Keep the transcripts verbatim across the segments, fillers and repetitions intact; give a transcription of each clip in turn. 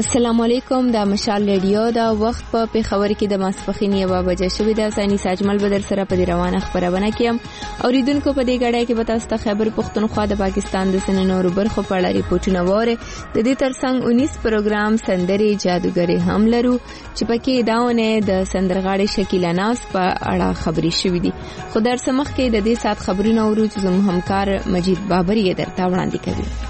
السلام علیکم. د مشال ریډیو دا وخت په پیښور کې د ماسپخین یوه بجه شوې ده. سانی ساجمل بدر سره په دې روانه خبرونه کې هم اوریدونکو په دې غړای کې به تاسو ته خبر پښتونخوا د پاکستان د سننو برخو په اړه ریپورتونه وره. د دې ترڅنګ اونیس پروګرام سندري جادوګری هم لرو چې پکې داونه د سندرغاړي شکیلا ناز په اړه خبري شوې دي. خو در سمخ کې د دې سات خبرونه ورو چې زموږ همکار مجید بابری درته وړاندې کوي.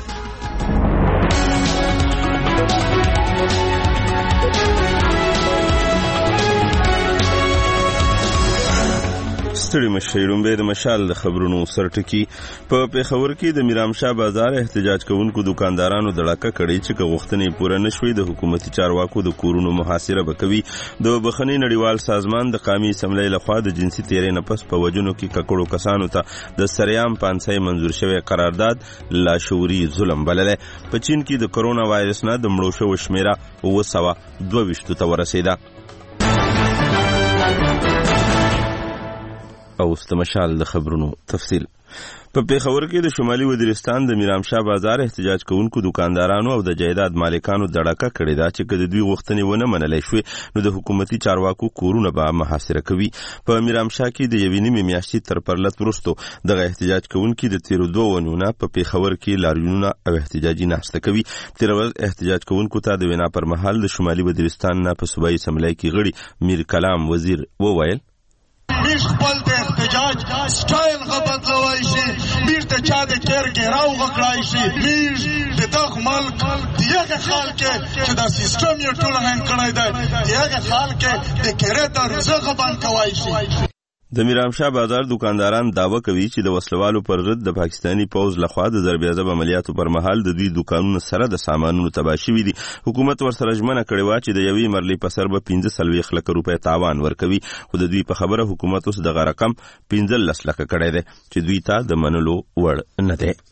ستړي مشیرون به د مشال د خبرونو سرټکی په پیښور کې د میرام شاه بازار احتجاج کوونکو دکاندارانو دړکه کړي چې غوښتنې پوره نشوي د حکومتي چارواکو د کورونو محاصره وکوي. د بخښنې نړیوال سازمان د قومي اسمبلی لخوا د جنسي تیرې نه پس په وجونو کې ککړو کسانو ته د سریام پانسۍ منظور شوی قرارداد لاشعوري ظلم بللی. په چین کې د کرونا وایرس نه د مړو شوو شمیره اوه سوه دوه ویشتو ته ورسېده. او استمشال د خبرونو تفصیل. په پیښور کې د شمالي وزیرستان د میرام شاه بازار احتجاج کوونکو دکاندارانو او د جایداد مالکانو دړکه کړې ده چې کله دوی غوښتنې ونه منلې شوې نو د حکومتي چارواکو کورونه به محاصره کوي. په میرام شاه کې د یوې نیمې میاشتې تر پرلط وروسته دغه احتجاج کوونکي د تیرو دوه ونونه په پیښور کې لاریونونه او احتجاجي ناشته کوي. تیر ورځ احتجاج کوونکو ته د وینا پر مهال د شمالي وزیرستان نه په صوبایي اسمبلی کې غړي میر کلام وزیر وویل بیش خپل د احتجاج سټایل غبدلوای شي، بیش د چا د کیر ګراو غکړای شي، بیش د دغه ملک دیغه خال کې چې دا سیستم یې ټول هنګ کړی دی دیغه خال کې د کیره د رزق باندې کوي شي. د میرام شاه بازار دکانداران دعوه کوي چې د وسلوالو پر ضد د پاکستانی پوز لخوا د ضربیازب عملیاتو پر مهال د دوی دکانونو سره د سامانونو تباه شوي دي. حکومت ورسره ژمنه کړې وه چې د یوې مرلۍ په سر به پنځه څلوېښت لکه روپۍ تاوان ورکوي، خو د دوی په خبره حکومت اوس دغه رقم پنځلس لکه کړی دی چې دوی ته د منلو وړ نه دی.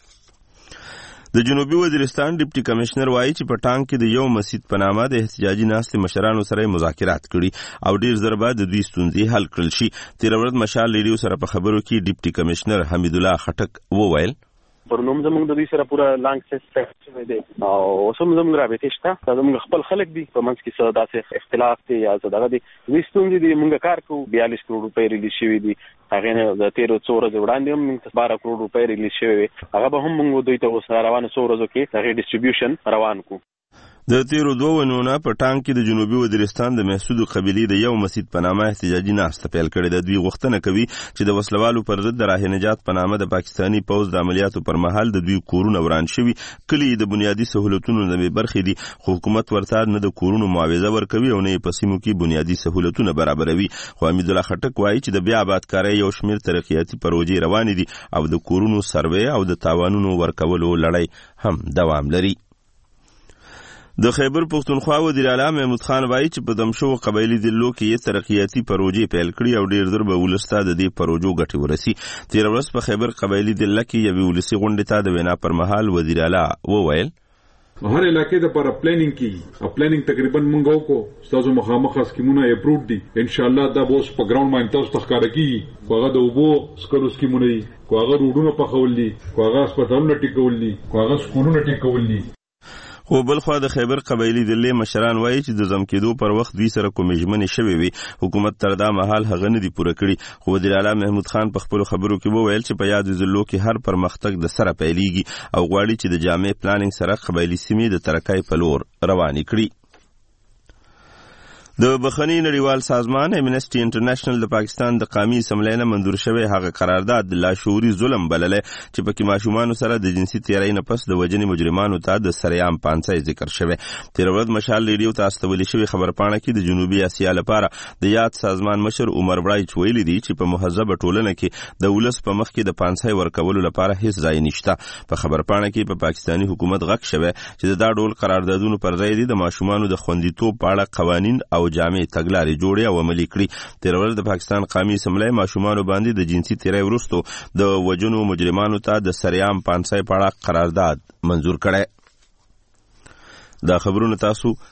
د جنوبي وزیرستان ډیپټي کمشنر وایي چې په ټانګ کې د یو مسجد په نامه د احتجاجي ناستې مشرانو سره مذاکرات کړي او ډیر ضربه د دوی ستونزې حل کړل شي. تیر ورځ مشال ریډیو سره په خبرو کې ډیپټي کمشنر حمید الله خټک وویل پر نوم زموږ د دوی سره پوره لانګ سیس شوی دی او اوس هم زموږ رابطې شته. زموږ خپل خلک دي په منځ کې څه داسې اختلاف دی یا څه دغه دي دوی ستونزې دي. موږ کار کوو بیالیس کروڑ روپۍ ریلیز شوي دي، هغې نه د تېرو څو ورځې وړاندې هم موږ ته باره کروڑ روپۍ ریلیز شوی وي، هغه به هم موږ دوی ته اوس روانو څو ورځو کې هغې ډسټریبیوشن روان کړو. د تیرو دوه ونونه په ټانګ کې د جنوبي وزیرستان د محسودو قبیلې د یو مسجد په نامه احتجاجي ناسته پیل کړې ده. دوی غوښتنه کوي چې د وسلوالو پر ضد د راه نجات په نامه د پاکستانی پوز د عملیاتو پر مهال د دوی کورونه وران شوي. کلي د بنیادي سهولتونو نه برخې دي خو حکومت ورته نه د کورونو معاوضه ورکوي او نه یې په سیمو کې بنیادي سهولتونه برابروي. خو حمید الله خټک وایي چې د بیا آبادکارۍ یو شمېر ترقیاتي پروژې روانې دي او د کورونو سروې او د تاوانونو ورکولو لړۍ هم دوام لري. د خیبر پښتونخوا وزیر اعلی محمود خان وایي چې په دمشو قبایلی ضلعو کې یې ترقیاتي پروژې پیل کړي او ډیر ډیر به ولسته د دې پروژو ګټې ورسي. تیر ورځ په خیبر قبایلی ضلع کې یوې ولسي غونډې ته د وینا پر مهال وزیر اعلی وویل هر علاقې د پر پلانینګ کی او پلانینګ تقریبا مونږ وکړو تاسو مخامخ اسکیمونه اپروډ دي ان شاء الله دا بوس په ګراوند باندې تاسو تخکاره کی کوغه د وبو سکرو اسکیمونه دي کوغه روډونو په خول دي کوغه هسپتالونه ټیکول دي کوغه سکولونه ټیکول دي. خو بلخوا د خیبر قبایلی ضلع مشران وایي چې د زم کېدو پر وخت دوی سره کومې ژمنې شوې وي حکومت تر دا مهال هغه نه دي پوره کړي. خو وزیر اعلی محمود خان په خپلو خبرو کې وویل چې په یادو ضلعو کې هر پرمختګ د سره پیلیږي او غواړي چې د جامع پلانینګ سره قبایلي سیمې د ترقۍ په لور روانې کړي. د بخښنې نړیوال سازمان امنسټي انټرنیشنل د پاکستان د قومي اسمبلی نه منظور شوی هغه قرارداد لاشعوري ظلم بللی چې پکې ماشومانو سره د جنسي تیرۍ نه پس د وژنې مجرمانو ته د سریام پانسۍ ذکر شوی. تېره ورځ مشال ریډیو ته استولی شوې خبرپاڼه کې د جنوبي اسیا لپاره د یاد سازمان مشر عمر برایچ ویلي دي چې په مهذبه ټولنه کې د ولس په مخ کې د پانسۍ ورکولو لپاره هیڅ ځای نشته. په خبرپاڼه کې په پاکستاني حکومت غږ شوی چې د دا ډول قراردادونو پر ځای دي د ماشومانو د خوندیتوب په اړه قوانین او جامع تګلارې جوړې او عملي کړي. تېره ورځ د پاکستان قومي اسمبلی ماشومانو باندې د جنسي تیرۍ وروسته د وژنو مجرمانو ته د سریام پانسۍ په اړه قرارداد منظور کړی. دا خبرونه تاسو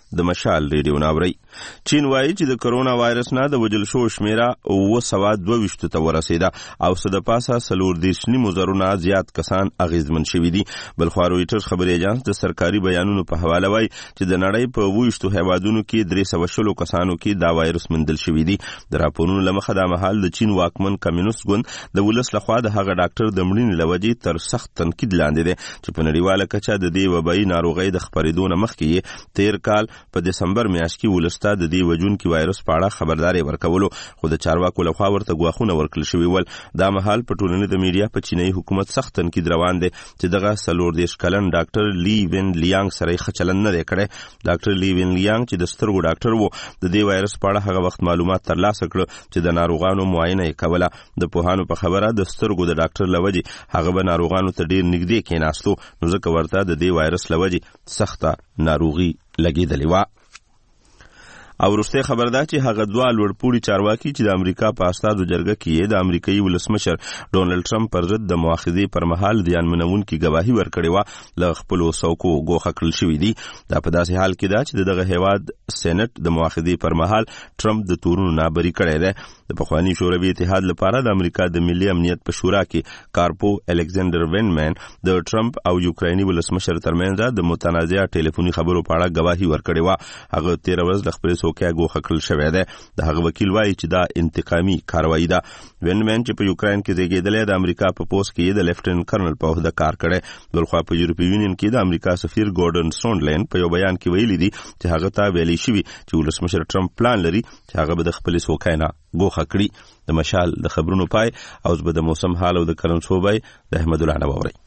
د مشال ریډیو ناوري. چین وایي چې د کرونا وایرس نه د وجل شو شمیره اوه سوه دوه ویشتو ته ورسېده او څه د پاسه څلور دېرش نیمو زرونه زیات کسان اغېزمن شوي دي. بلخوا رویټرز خبري ایجانس د سرکاري بیانونو په حواله وایي چې د نړۍ په اوه ویشتو هیوادونو کې درې سوه شلو کسانو کې دا وایرس موندل شوي دي. د راپورونو له مخه دا مهال د چین واکمن کمیونست ګوند د ولس لخوا د هغه ډاکټر د مړینې له وجې تر سخت تنقید لاندې دی چې په نړیواله کچه د دې وبایي ناروغۍ د خپرېدو نه مخکې تیر کال په دسمبر میاشت کې ولس ته د دې وژونکي وایرس په اړه خبرداری ورکولو، خو د چارواکو لخوا ورته ګواښونه ورکړل شوي ول. دا مهال په ټولنیزه میډیا په چینایي حکومت سخت تنقید روان دی چې دغه څلور دېرش کلن ډاکټر لی وین لیانګ سره یې ښه چلند نه دی کړی. ډاکټر لی وین لیانګ چې د سترګو ډاکټر و، د دې وایرس په اړه هغه وخت معلومات ترلاسه کړه چې د ناروغانو معاینه یې کوله. د پوهانو په خبره د سترګو د ډاکټر له وجې هغه به ناروغانو ته ډېر نږدې کېناستو، نو ځکه ورته د دې وایرس له وجې سخته ناروغي لګېدلې وه. او وروستی خبر ده چې هغه دوه لوړپوړي چارواکي چې د امریکا په استازو جرګه کې د امریکایي ولسمشر ډونالډ ټرمپ پر ضد د مؤاخذې پر مهال زیانمنونکي ګواهي ورکړې وه له خپلو څوکو ګوښه کړل شوي دي. دا په داسې حال کې ده چې د دغه هیواد سینټ د مؤاخذې پر مهال ټرمپ د تورونو نه بري کړی دی. د پخواني شوروي اتحاد لپاره د امریکا د ملي امنیت په شورا کې کارپو الکساندر وینمن د ټرمپ او یوکرایني ولسمشر ترمنځ د متنازعه ټلیفوني خبرو په اړه ګواهي ورکړې وه. هغه تېره ورځ له خپلې څوکۍ ګوښه کړل شوی دی. د هغه وکیل وایي چې دا انتقامي کاروایي ده. وینمن چې په یوکراین کې زیږېدلی د امریکا په پوسټ کې د لیفټننټ کرنل په عهده کار کړی. بلخوا په یورپي یونین کې د امریکا سفیر ګورډن سونډلین په یو بیان کې ویلي دي چې هغه ته ویلي شوي چې ولسمشر ټرمپ پلان لري چې هغه به د خپلې څوکۍ نه ګوښه کړي. د مشال د خبرونو پای او اوس به د موسم حال او د کرنسو بای د احمد الله نه واورئ.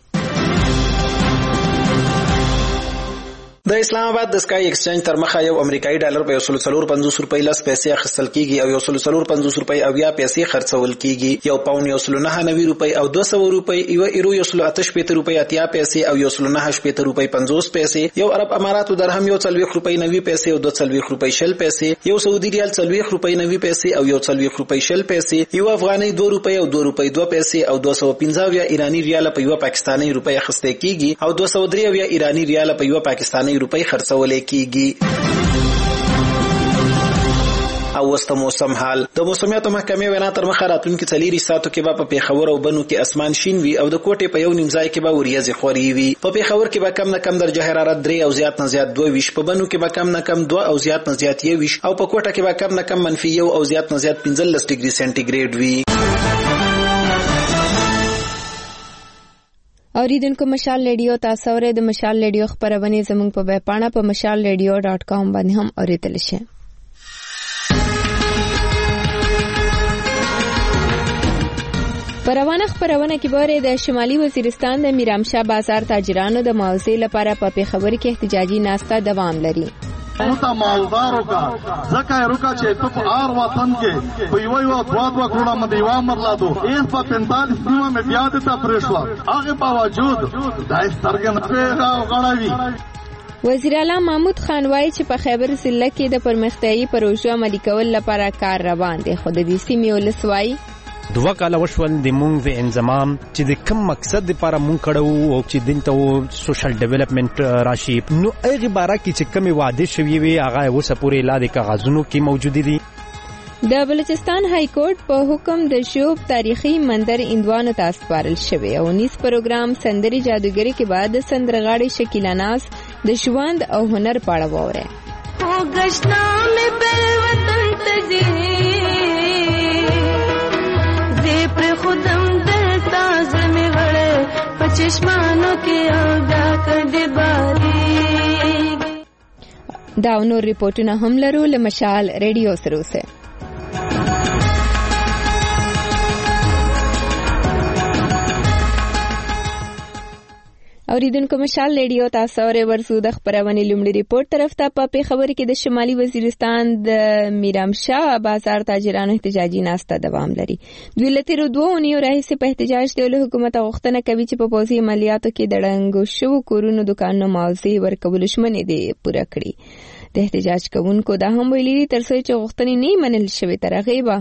د اسلام آباد د سکای ایکسچینج تر مخه یو امریکایي ډالر په یو سل څلور پنځوس روپۍ لس پیسې اخیستل کیږي او یو سل څلور پنځوس روپۍ اویا پیسې خرڅول کیږي. یو پاونډ یو سل نهه نوي روپۍ او دوه سوه روپۍ، یو ایرو یو سل اته شپېته روپۍ اتیا پیسې او یو سل نهه شپېته روپۍ پنځوس پیسې، یو عرب اماراتو درهم یو څلوېښت روپۍ نوي پیسې او دوه څلوېښت روپۍ شل پیسې، یو سعودي ریال څلوېښت روپۍ نوي پیسې او یو څلوېښت روپۍ شل پیسې، یو افغاني دوه روپۍ او دوه روپۍ دوه پیسې او دوه سوه پنځه اویا ایراني ریال په یو پاکستاني روپۍ اخیستل کیږي او دوه سوه درې اویا ایراني ریال په یو پاکستاني روپۍ خرڅول کیږي. او وسط موسم حال. د موسمیاتو محکمې وینا تر مخه راتلونکي څلېرویشت ساعتو کې به په پېښور او بنو کې اسمان شین وي او د کوټې په یو نیم ځای کې به وریځې خورې وي. په پېښور کې به کم نه کم درجه حرارت درې او زیات نه زیات دوه ویشت، په بنو کې به کم نه کم دوه او زیات نه زیات یو ویشت او په کوټه کې به کم نه کم منفي یو او زیات نه زیات پنځلس ډیګري سانتي وي. اوریدونکو مشال ریډیو تاسو ورې د مشال ریډیو خبرونه زموږ په ویب پاڼه په مشال ریډیو ډاٹ کام باندې هم اوریدل شي. پروانه خبرونه کې باره د شمالي وزیرستان د میرامشاه بازار تاجرانو د معاوضې لپاره په پیښور کې احتجاجي ناسته دوام لري. اوتا مالدارو کا زکه روکا چې په آر وطن کې په یو یو دوا دوا کروڑا مدیوا مرلادو ایس په پینتالیس نیمه میں بیا دتا پرشلا هغه باوجود دای سترګن په غړاوي. وزیر اعلی محمود خان وایي چې په خیبر ضلع کې د پرمختیايي پروژو عملي کول لپاره کار روان دی، خو د دې سیمې ولس وایي دوه کاله وشول د مونږ د انضمام چې د کم مقصد لپاره مونږ کړو او چې دلته سوشل ډیولپمنٹ راشي، نو هغه باره کې چې کمی وعده شوی وي هغه اوس پورې لا د کاغذونو کې موجود دي. د بلوچستان های کورټ په حکم د شوب تاریخي منظر اندوانو ته سپارل شوی او نیس پروګرام سندري جادوګری کې بعد سندرغاړي شکیلا ناز د ژوند او هنر په اړه ووره. او غشنا مې بل وطن ته پر خودم دلتا زمي وړه پچشمانو کې او دا کډه باري. دا نور ریپورتونه هم لرو له مشال ریډیو سره اوسه. اوریدونکو مشال ریډیو تاسو ورې ورسو د خبرونه لومړی ریپورت طرف ته په پیښور کې د شمالي وزیرستان د میرامشاه بازار تاجرانو احتجاجي ناسته دوام لري. دوی له تیرو دوه اونیو راهیسې په احتجاج دی له حکومت غوښتنه کوي چې په پوځي عملیاتو کې د ړنګو شوو کورونو دکانونو معاوضې ورکول شمنې دي پوره کړي. د احتجاج کوونکو دا هم ویلي تر څو چې غوښتنې نه منل شوې تر هغه به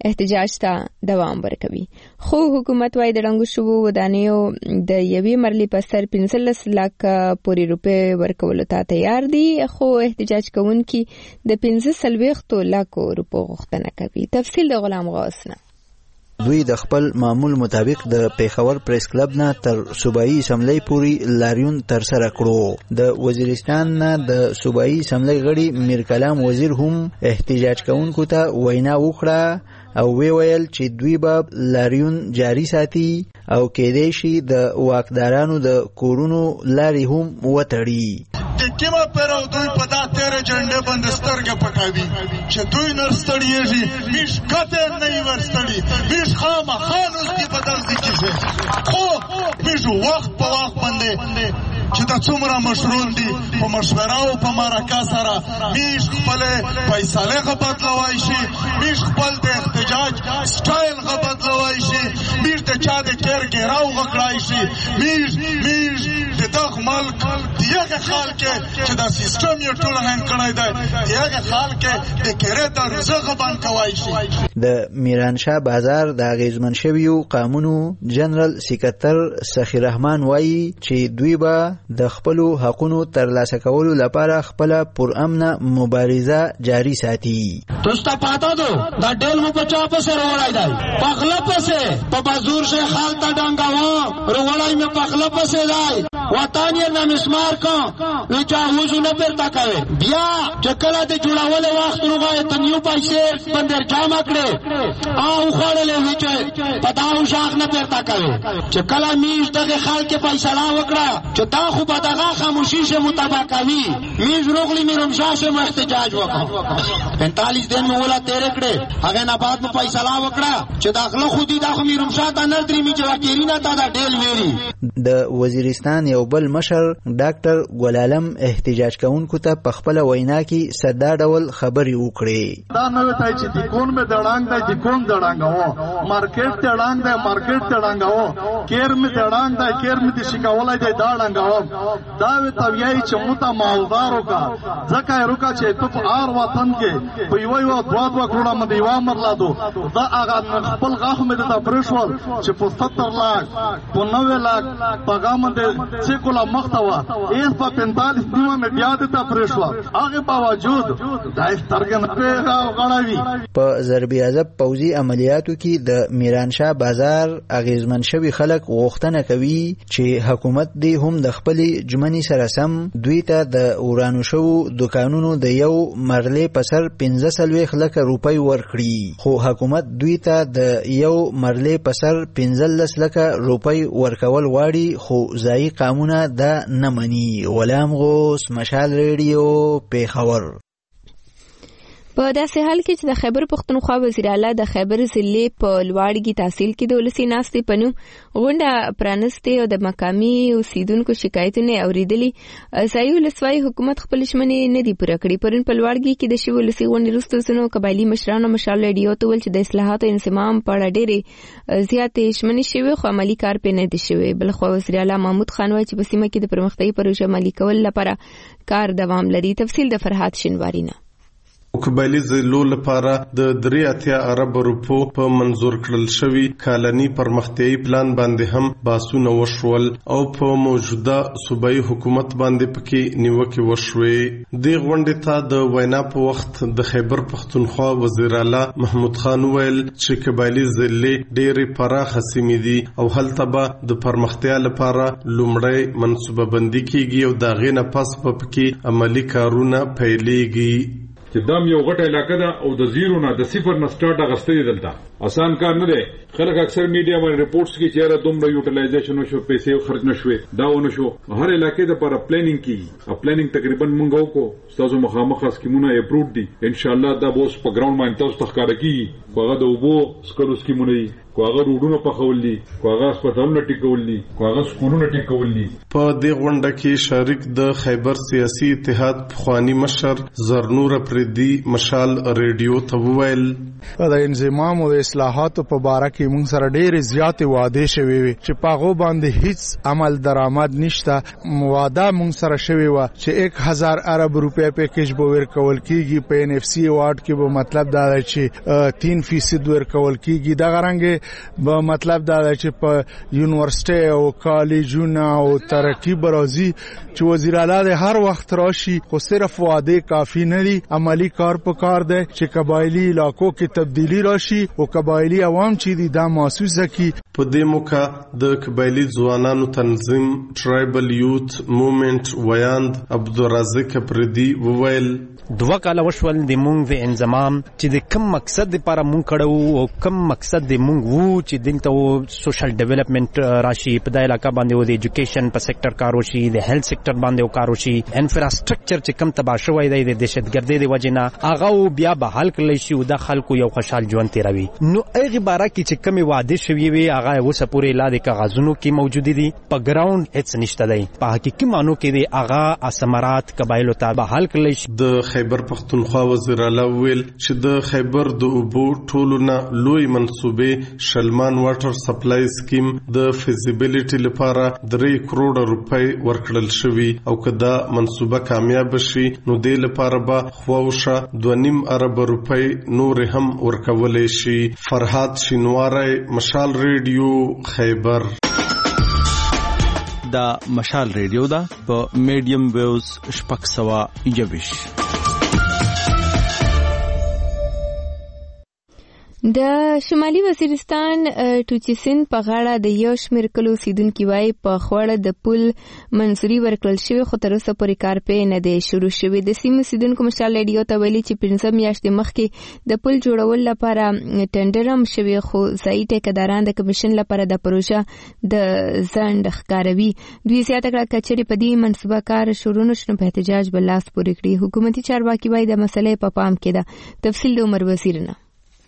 احتجاج ته دوام ورکوي. خو حکومت وايي د ړنګو شوو ودانیو د یوې مرلې په سر پنځلس لکه پورې روپۍ ورکولو ته تیار دي، خو احتجاج کوونکي د پنځه څلوېښتو لکو روپو غوښتنه کوي. تفصیل د غلام غوث نه. دوی د خپل معمول مطابق د پیښور پریس کلب نه تر صوبایي اسمبلی پورې لاریون تر سره کړو. د وزیرستان نه د صوبایي اسمبلی غړي میر کلام وزیر هم احتجاج کوونکو ته وینا وکړه او وی ویل چې دوی به لاریون جاری ساتي او کېدای شي د واکدارانو د کورونو لارې هم وتړي. د کیما پر او دوی په دا تیر جنډه باندې سترګې پټاوي چې دوی نر ستړيږي میش کته نه ورستړي میش خامہ خانوس کی بدل دي کیږي خو میش وخت په وخت باندې چې دا څومره مشرون دي په مشوره او په مرکه سره میش خپل فیصله غو بدلوي شي میش خپل د احتجاج سټایل غو بدلوي شي میش د چا د کېر ګراو غکړای شي میش میش د دغه ملک دیغه خال کې چې دا سیستم یې ټول هند کړی دی دیغه خال کې د کېره د رزق باندې کوي شي. د میرانشاه بازار د غیزمن شویو قانونو جنرال سکرټر سخی رحمان وایي چې دوی به د خپل حقونو ترلاسه کولو لپاره خپل پرامن مبارزه جاری ساتي. توستا پاتا دو دا ډیل مو په چا په سر وړای دی پخله پسه په بازور سے خال تا ډنګاو وروړای مې پخله پسه دی وطن یې نام اسمار کو نو چا وځو نه پرتا کوي بیا چکلا د جوړاول وخت نوغه تنیو پیسې پندر جامع کړي او خړلې وچه پتاو شاخ نه پرتا کوي چکلا میز دغه خال کې پیسې لا وکړه چې تا خو بدغه خاموشي شه متابقوي میز روغلی مې رمشا شه احتجاج وکړ پینتالیس دن مې ولا تیر کړي هغه نه بعد مې پیسې لا وکړه چې داخله خو دي دا خو مې رمشا ته نه درې می چې واکیرینا تا دا ډیل ویلي. د وزیرستان یو بل مشر ډاکټر ګلالم احتجاج کوونکو ته په خپل وینا کې ساده ډول خبري وکړي. دا نو ته چې د کون مې دړانګ دی د کون دړانګو مارکیټ ته دړانګ دی مارکیټ ته دړانګو کیر مې دړانګ دی کیر مې د شګولای دی دا دړانګو دا وی تویای چې موته مالدارو کا ځکه روکا چې ته په ار وطن کې په یو یو دوا دوا کروڑه مې دیوا مرلادو دا هغه خپل غاخ مې د پرشول چې په ستر لاک په نوې لاک پیغام دې چې کولا مختوا ایس په پینتالیس نیمه مې بیا د تا پرشول هغه باوجود دا سترګن په غړاوي. په ضرب عذاب پوزي عملیاتو کې د میرانشاه بازار اغیزمن شوی خلک غوښتنه کوي چې حکومت دې هم د خپل جمنی سره سم دوی ته د ورانو شو دکانونو د یو مرلې په سر پنځه څلوېښت لکه روپۍ ورکړي خو حکومت دوی ته د یو مرلې په سر پنځلس لکه روپۍ ورکول غواړي خو ځایي قانونه دا نه مني. غلام غوث مشال ریډیو پیښور. په داسې حال کې چې د خیبر پښتونخوا وزیر اعلی د خیبر ضلع په لوړګي تحصیل کې د ولسی ناستې په نوم غونډه پرانستې او د مقامي اوسیدونکو شکایتونه اوریدلي. ځایي ولسوالۍ حکومت خپل ژمنې نه دي پوره کړې. پرون په لوړګي کې د شوي ولسي غونډې وروسته ځینو قبایلي مشرانو مشال ریډیو ته ویل چې د اصلاحاتو انضمام په اړه ډېرې زیاتې ژمنې شوې خو عملي کار پرې نه دی شوی. بلخوا وزیر اعلی محمود خان وایي چې په سیمه کې د پرمختیایي پروژو عملي کولو لپاره کار دوام لري. تفصیل د فرحات شینواری نه. قبایلی ضلعو لپاره د درې اتیا ارب روپو په منظور کړل شوی کالني پرمختیایي پلان باندې هم باسونه وشول او په موجوده صوبایي حکومت باندې پکې نیوکې وشوې. دې غونډې ته د وینا په وخت د خیبر پښتونخوا وزیر اعلی محمود خان ویل چې قبایلی ضلع ډېرې پراخه سیمې دي او هلته به د پرمختیا لپاره لومړی منصوبه بندي کیږي او د هغې نه پس به پکې عملي کارونه پیلېږي. چې دام یو غټه علاقه ده او د زیرو نه د صفر نه سٹارټ اغستې دلته آسان کار نه دی. خلک اکثر میډیا باندې ریپورټس کې چیرې دومره یوټیلایزیشن وشو پیسې خرج نشوي دا ونه شو. هر علاقې د لپاره پلانینګ کی پلانینګ تقریبا مونږ وکړو تاسو مخامخ اسکیمونه اپروډ دي ان شاء الله دا بوس په ګراوند باندې تاسو تخکار کیږي هغه د وبو سکلو اسکیمونه کو هغه روډونه پخول دي کو هغه هسپتالونه ټیکول دي کو هغه سکولونه ټیکول دي. په دې غونډه کې شریک د خیبر سیاسي اتحاد پخوانی مشر زرنور پردي مشال ریډیو ته وویل د انضمام او د اصلاحاتو په باره کې موږ سره ډېرې زیاتې وعدې شوې وي چې په هغو باندې هیڅ عمل درآمد نشته. وعده موږ سره شوې وه چې ایک هزار ارب روپۍ پیکیج به ورکول کېږي. په این اف سی واډ کې به مطلب دا دی چې تین فیصد ورکول کېږي. دغه رنګې به مطلب دا دی چې په یونیورسټۍ او کالجونه او ترقي به راځي چې وزیر اعلی د هر وخت راشي، خو صرف وعدې کافي نه دي، عملی کار په کار دی چې قبایلي علاقو کې تبدیلی راشي او قبایلي عوام چې دي دا محسوسه کړي. په دې موقع د قبایلي ځوانانو تنظیم ټرایبل یوت موومنت ویاند عبدالرزاق پردي وویل دوه کاله وشول د مونږ د انضمام چې د کم مقصد لپاره مونږ کړو او کم مقصد د مونږ وو چې دلته سوشل ډیولپمنٹ راشي، په د علاقه باندې و د ایجوکیشن په سېکټر کار وشي، د هیلث سېکټر باندې کار وشي، انفراستراکچر چې کم تباه شوی دی د دهشتګردۍ د وجې نه هغه بیا بحال کړلی شي او د خلکو یو خوشحال ژوند تېروي. نو هغې باره کې چې کمې وعدې شوي وي هغه اوسه پورې لا د کاغذونو کې موجودې دي، په ګراونډ هېڅ نشته دی. په حقیقي معنو کې د هغه ثمرات قبایلو ته بحال کړلی شي. د خیبر پښتونخوا وزیر اعلی ویل چې د خیبر د اوبو ټولو نه لوی منصوبې شلمان واټر سپلای سکیم د فیزیبیلیټي لپاره درې کروڑه روپۍ ورکړل شوي او که دا منصوبه کامیاب شي نو دې لپاره به خواوشه دوه نیم ارب روپۍ نورې هم ورکولی شي. فرهاد شینواری، مشال ریډیو، خیبر. دا مشال ریډیو دا په میډیم ویوز شپږ سوه یوویشت. د شمالي وزیرستان ټوچي سیند په غاړه د یو شمېر کلو اوسېدونکي وایي په خوړه د پل منظوري ورکړل شوې خو تر اوسه پورې کار پرې نه دی شروع شوی. د سیمې اوسېدونکو مشال ریډیو ته ویلي چې پنځه میاشتې مخکې د پل جوړولو لپاره ټنډر هم شوی خو ځایي ټیکهداران د کمیشن لپاره د پروژه د ځنډ ښکاروي. دوی زیاته کړه که چېرې په دې منصوبه کار شروع نه شي نو په احتجاج به لاس پورې کړي. حکومتي چارواکي وایي د مسلې په پام کې ده. تفصیل د عمر وزیر نه.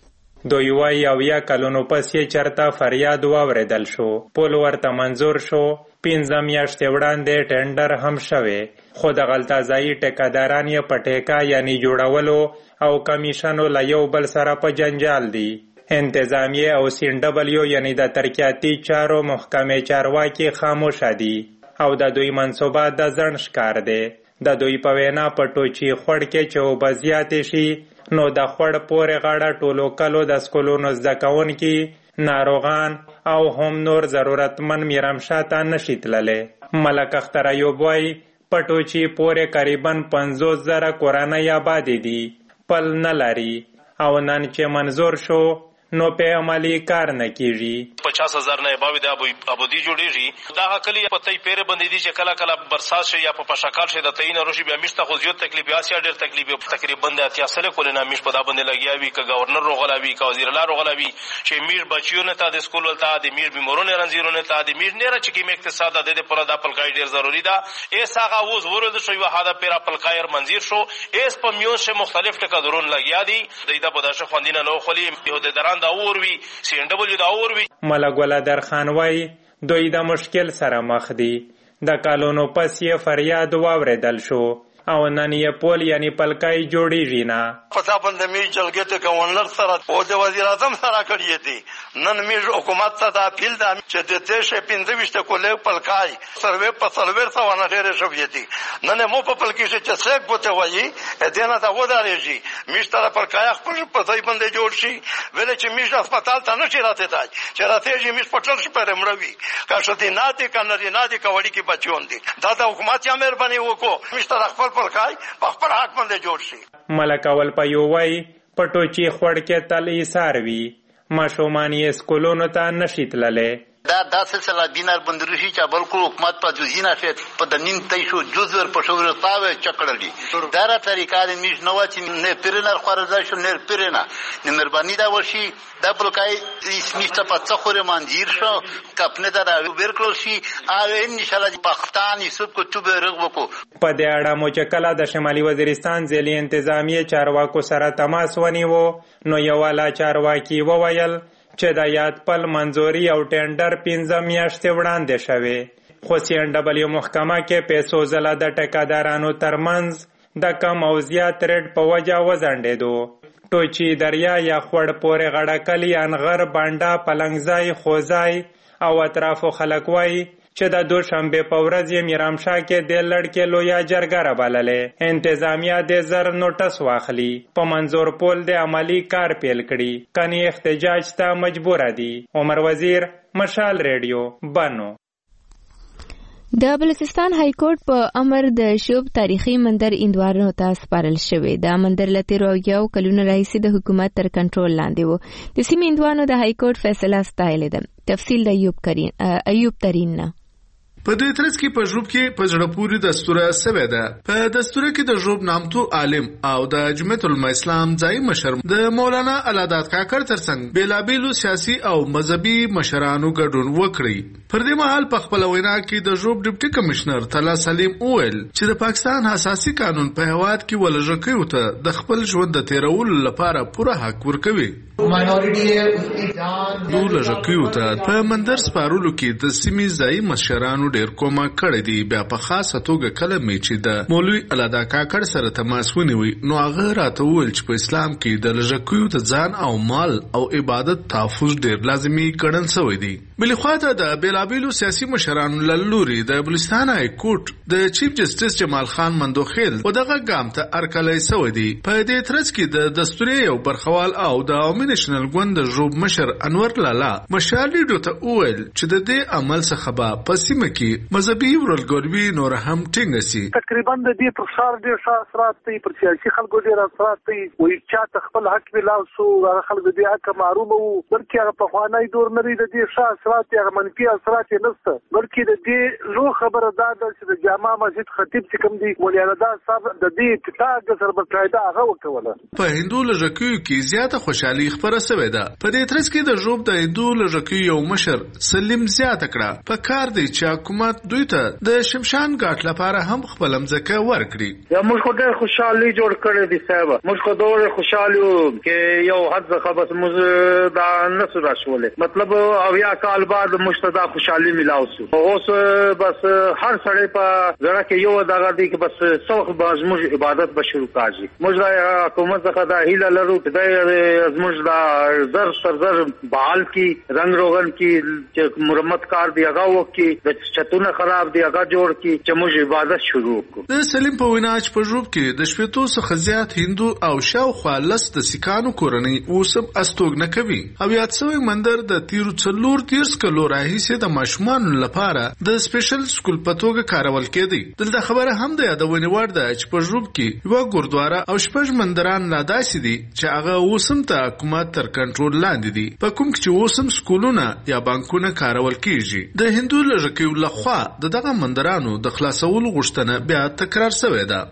دوی وایي اویا کلونو پس یې چرته فریاد واورېدل شو، پل ورته منظور شو، پنځه میاشتې وړاندې ټینډر هم شوی خو د غلطه ټیکهداران یې په ټیکه یعنی جوړولو او کمیشنو له یو بل سره په جنجال دي. انتظامیه او سین ډبلیو یعنی د ترقیاتي چارو محکمې چارواکي خاموشه دي او د دوی منصوبه د ځنډ ښکار دی. د دوی په وینا په ټوچي خوړ کې چې اوبه زیاتې شي نو د خوړ پورې غاړه ټولو کلو د سکولونو زده کوونکي، ناروغان او هم نور ضرورتمند میرامشا ته نشي تللی. ملک اختر ایوب وایي په ټوچي پورې قریبا پنځوس زره کورنۍ آبادې دي، پل نه لري او نن چې منظور شو نو په عملی کار نه کیږي. پچاس هزار نه باوی د آبادی جوړیږي. دا کلی په تای پیر باندې دي چې کله کله برسات شي یا په پشکال شي د تین روشي بیا مشته خو زیات تکلیف یا سیا ډیر تکلیف تقریبا د اتیا سره کول نه مش په دا باندې لګیاوي ک گورنر روغلاوي ک وزیر الله روغلاوي چې میر بچیو نه تا د سکول ولتا د میر بیمارونو رنځیرونه تا د میر نه را چې کیم اقتصاد د دې پر د پلکای ډیر ضروری ده. ایس هغه وز ورود شو یو هدا پیرا پلکایر منظیر شو ایس په میون شه مختلف ټکدرون لګیا دي د دا بداشه خوندینه نو خلی یو د دران دا اوروي سین ډبلیو دا اوروي. ملک ولادر خان وای دوی د مشکل سره مخ دي. د کالونو پس یې فریاد واورېدل شو او نن یې پول یعنی پلکای جوړیږي نه. پتا باندې می جلګې ته گورنر سره او د وزیر اعظم سره کړی دي. نن می حکومت ته دا اپیل ده چې د تیشه پنځه وشته کولې پلکای سروې په سروې سره نه ډېر شوې دي. نن مو په پلکې چې څه کوته وایي دنه دا ودارېږي میشته پلکای خپل په ځای باندې جوړ شي ولې چې میش هسپتال ته نه شي راته تاج چې راته یې میش پټل شي پر مړوي کا شتي نه دي کنه نه دي کوړی کې بچون دي. دا د حکومت یا مهرباني وکړو میشته خپل پلکای په خپل حق باندې جوړ شي. ملک اول پيو وای پټوچی خوړ کې تل ایثار وی ماشومان یې سکولونو ته نشي تللی. دا دا سلسله دینار بندروشي چې بلکل حکومت په جزینه شت په د نیم تیشو جزور په شوور تاوه چکړلی دا را طریقه د میش نو چې نه پرنر خورزا شو نه پرنه نه مهرباني دا وشي دا بلکای اسمیشته په څخوره منځیر شو کپنه دا ورکل شي او ان شاء الله پاکستان یسوب کو توبه رغبو. په دې اړه مو چې کله د شمالي وزیرستان ځلې انتظامیه چارواکو سره تماس ونیو نو یو والا چارواکي وویل چې د یاد پل منځوري او ټینډر پنځه میاشتې وړاندې شوې، خو سی ان ډبلیو محکمه کې پیسو ځله د ټیکادارانو ترمنځ د کم او زیات ریټ په وجه وځنډېدو. ټوچي دریا یا خوړ پورې غړکلي انغر بانډا پلنګځای خوځای او اطرافو خلک وایي چې د دوشنبې په ورځ یې میرامشاه کې د لړکې لویه جرګه رابللې. انتظامیه د زر نوټس واخلي، په منظور پول د عملی کار پیل کړي، کني احتجاج ته مجبوره دي. عمر وزیر، مشال ریډیو، بنو. د بلوچستان های کورټ په امر د شوب تاریخي مندر اندوارونو ته سپارل شوی. دا مندر له تیرو یو کلونو راهیسې د حکومت تر کنټرول لاندې و. د سیمې اندوانو د های کورټ فیصله ستایلې ده. تفصیل د ایوب کریم ایوب ترین نه. په دې ترڅ کې په ژوب کې په زړه پورې دستوره سوی ده. په دستوره کې د ژوب نامتو عالم او د جمعیت العلماء اسلام ځای مشر د مولانا علادات کاکړ ترڅنګ بیلابیلو سیاسي او مذهبي مشرانو ګډون وکړي. پر دې مهال په خپل وینا کې د ژوب ډیپټي کمشنر طلا سلیم اویل چې د پاکستان اساسي قانون په هواد کې ولژکیو ته د خپل ژوند د تیرولو لپاره پوره حق ورکوي. دو لژکیو ته په مندر سپارولو کې د سیمې ځای مشرانو ډیر کومه کړی دی. بیا په خاصه توګه کله مې چې د مولوي علادا کاکړ سره تماس ونیوي نو هغه راته وویل چې په اسلام کې د لژکیو ته ځان او مال او عبادت تحفظ ډیر لازمي ګڼل شوی دی. بلې خواته د بیلابیلو سیاسي مشرانو له لوري د بلوچستان های کورټ د چیف جسټس جمال خان مندوخیل و دغه ګام ته ارکلی شوی دی. په دې ترڅ کې د دستوري یو برخوال او د عوامي نېشنل ګوند د ژوب مشر انور لالا مشال ریډیو ته وویل چې د دې عمل څخه به په سیمه کې مذهبي ورلګروي نور هم ټینګ شي. تقریبا د دې پر شار ډېر ښه اثرات دی، پر سیاسي خلکو ډېر اثرات دی. وایي چاته خپل حق ملاو شو، هغه خلک د دې حق معلومه وو، بلکې هغه پخوانی دور نه دی. د دې ښه اثرات یا منفي اثرات یې نشته، بلکې د دې لو خبره دا ده چې د جامع مسجد خطیب چې کوم دی مولوي علادات صاحب د دې اتفاق سره بقاعده هغه وکوله. په هندو لژکیو کې زیاته خوشحالي خبره شوې ده. په دې ترڅ کې د ژوب د هندو لژکیو یو مشر سلیم زیاته کړه په کار دی چې حکومت دوی ته د شمشان ګاټ لپاره هم خپل مځکه ورکړي. یا موږ خو ډېر خوشحالي جوړ کړی دی صاحب، موږ خو ډېر خوشحالي یو چې یو حد څخه بس موږ دا نسو راشولې، مطلب اویا کال بعد موږ ته دا خوشحالي ملاو شو. اوس بس هر سړی په زړه کې یو دغه دی چې بس څوک به زموږ عبادت به شروع کاږي. موږ د حکومت څخه دا هیله لرو چې دا زموږ دا زر سر زر بحال کی رنگ روغن کی چې مرمت کار دی هغه وکړي، د چتونه خراب دی هغه جوړ کی چې موږ عبادت شروع کړو. د سلیم په وینا چې په ژوب کې د شپېتو څخه زیات هندو او شاوخوا لس د سیکانو کورنۍ اوس هم استوګنه کوي او یاد شوی مندر د تیرو څلور دیرش کلو راهیسې د ماشومانو لپاره د سپیشل سکول په توګه کارول کېدی. دلته خبره هم د یادونې وړ ده چې په ژوب کې یوه ګوردواره او شپږ مندران لا داسې دي چې هغه اوس هم د حکومت تر کنټرول لاندې دي، په کوم کې چې اوس هم سکولونه یا بانکونه کارول کېږي. د هندو لژکیو لخوا د دغه مندرانو د خلاصولو غوښتنه بیا تکرار شوې ده.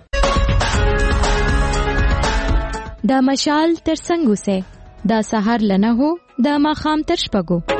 دا مشال تر څنګ اوسه، دا سهار لنه هو، دا ماښام تر شپږو.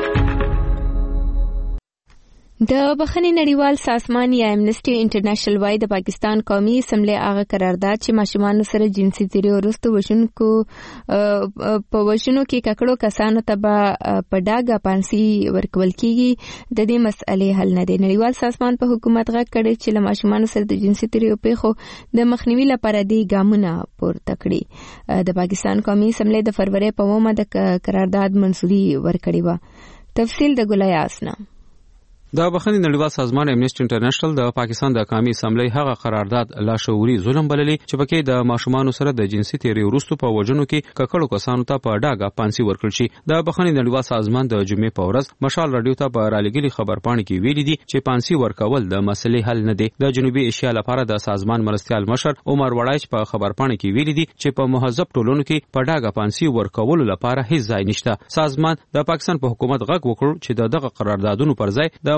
د بخښنې نړیوال سازمان یا امنسټي انټرنیشنل وايي د پاکستان قومي اسمبلی هغه قرارداد چې ماشومانو سره جنسي تیری وروسته وژونکو په وژنو کې ککړو کسانو ته به په ډاګه پانسي ورکول کېږي د دې مسئلې حل نه دی. نړیوال سازمان په حکومت غږ کړی چې له ماشومانو سره د جنسي تیری پیښو د مخنیوي لپاره دې ګامونه پورته کړي. د پاکستان قومي اسمبلی د فروری په اوومه د قرارداد منظوري ورکړې وه. تفصیل د ګلایاس نه. د بخښنې نړیوال سازمان امنسټي انټرنیشنل د پاکستان د قومي اسمبلی هغه قرارداد لاشعوري ظلم بللی چې پکې د ماشومانو سره د جنسي تیری وروسته په وژنو کې ککړو کسانو ته په ډاګه پانسي ورکړل شي. د بخښنې نړیوال سازمان د جمعې په ورځ مشال رادیو ته په رالیږلي خبرپاڼې کې ویلي دي چې پانسي ورکول د مسلې حل نه دی. د جنوبي ایشیا لپاره د سازمان مرستیال مشر عمر وړایچ په خبرپاڼې کې ویلي دي چې په مهذب ټولنو کې په ډاګه پانسي ورکول لپاره هیڅ ځای نشته. سازمان د پاکستان په حکومت غږ وکړ چې دغه قراردادونو پر ځای د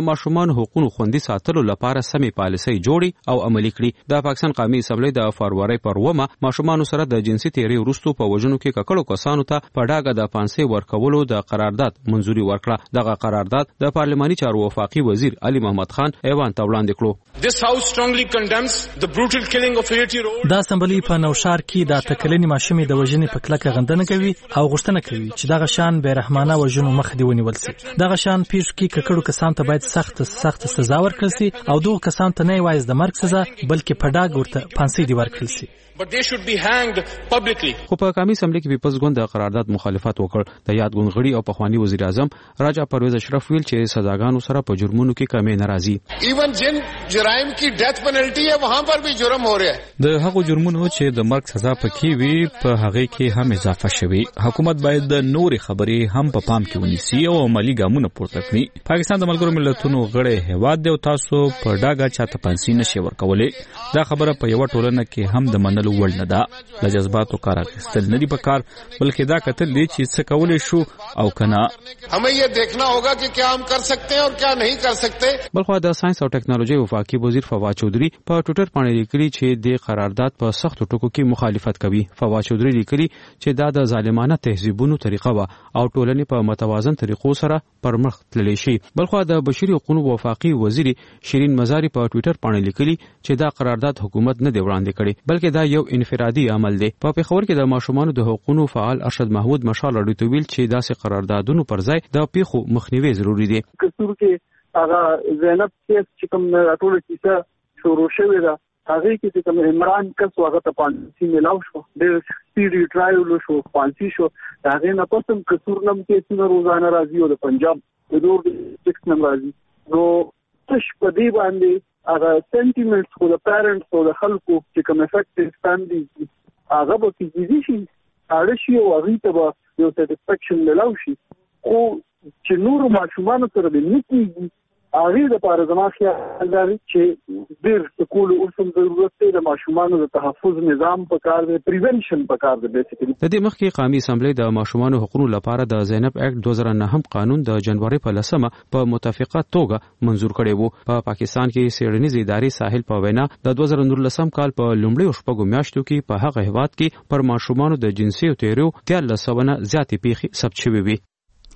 ماشومان حقوقو خوندي ساتلو لپاره سمې پالیسۍ جوړي او عملي کړي. د پاکستان قومي اسمبلی د فروری پر اوومه ماشومان سره د جنسي تیری وروسته په وژنو کې ککړو کسانو ته په ډاګه د پانسي ورکولو د قرارداد منځوري ورکړه. دغه قرارداد د پارلماني چارو وفاقي وزیر علي محمد خان ایوان ته وړاندې کړو. This house strongly condemns the brutal killing of eight year old. دا اسمبلی په نوشار کې د تکلنې ماشومې د وژنې په کلکه غندنه کوي او غوښتنه کوي چې دغه شان بې رحمانه وژنو مخ دی ونیول شي. دغه شان پیښو کې ککړو کسانو ته باید سخت سخت سزا ورکړل شي او دغه کسانو ته نه یوازې د مرګ سزا بلکې په ډاګ ورته پانسي دی ورکړل شي. But they should be hanged publicly. خو په قومي اسمبلی کې پیپلز ګوند د قرارداد مخالفت وکړ. د یاد ګوند غړي او پخوانی وزیر اعظم راجا پرویز اشرف ویل چې سزاګانو سره په جرمونو کې کمی ناراضي. ایون جن جرایم کی ډیث پنلټی ہے وہاں پر بھی جرم ہو رہا ہے. د هغو جرمونو چې د مرګ سزا پکې وي په هغه کې هم اضافه شوی. حکومت باید د نورې خبرې هم په پام کې ونیسي او عملی ګامونه پورته کړي. پاکستان د ملګرو ملتونو غړی هیواد دی او تاسو په ډاګه چاته پانسي نشي ورکولای. دا خبره په یو ټولنه کې هم د منلو وړ نه ده. د جذباتو کار اخیستل نه دی په کار بلکې دا کتل دی چې څه کولای شو او کنه. हमें ये देखना होगा कि क्या हम कर सकते हैं और क्या नहीं कर सकते. بلخو د ساينس او ټکنالوژي وفاقي وزیر فواد چودري په ټوئیټر باندې لیکلي چې د قرارداد په سخت ټکو کې مخالفت کوي. فواد چودري لیکلي چې دا د ظالمانه تهذیبونو طریقه و او ټولنې په متوازن طریقو سره پرمخ تللی شي. بلخو د بشري حقوقو وفاقي وزیر شیرین مزاری په ټوئیټر باندې لیکلي چې دا قرارداد حکومت نه دی وړاندې کړي بلکې دا یو انفرادي عمل دی. په پیښور کې د ماشومانو د حقوقو فعال ارشد محمود مشال اړیته ویل چې داسې قراردادونو پر ځای د پیښو مخنیوي ضروری دی. کثور کې هغه زینب چې کوم ټول کیسه شروع شوې ده هغه کې کوم عمران کس هغه ته پانسي ملاو شو د سپیډي ټرایل شو پانسي شو هغه نه پسم کثور نم کې څنګه روزانه راځي او د پنجاب د دور ټیکس نم راځي نو تش په دی باندې هغه سنټیمنټس خو د پیرنټس او د خلکو چې کوم افیکټ ستاندي هغه به کیږي شي اړ شي او هغه ته به یو سټیسفیکشن ملاو شي خو چې نور ماشومان سره د نیکي هغه د پاره زما خیال دی چې ډیر سکول او سم ضرورت دی د ماشومان د تحفظ نظام په کار دی پریونشن په کار دی بیسیکلی. د دې مخکې قومي اسمبلی د ماشومان حقوقو لپاره د زینب اکټ دوه زره نه هم قانون د جنوري په لسمه په متفقه توګه منزور کړی وو. په پا پاکستان کې سیړنیز ادارې ساحل په وینا د دوه زره نولسم کال په لومړي شپږو میاشتو کې په هغه هیواد کې پر ماشومان د جنسي تیریو تیارلس سوه نه زیاتې پیښې ثبت شوې وي.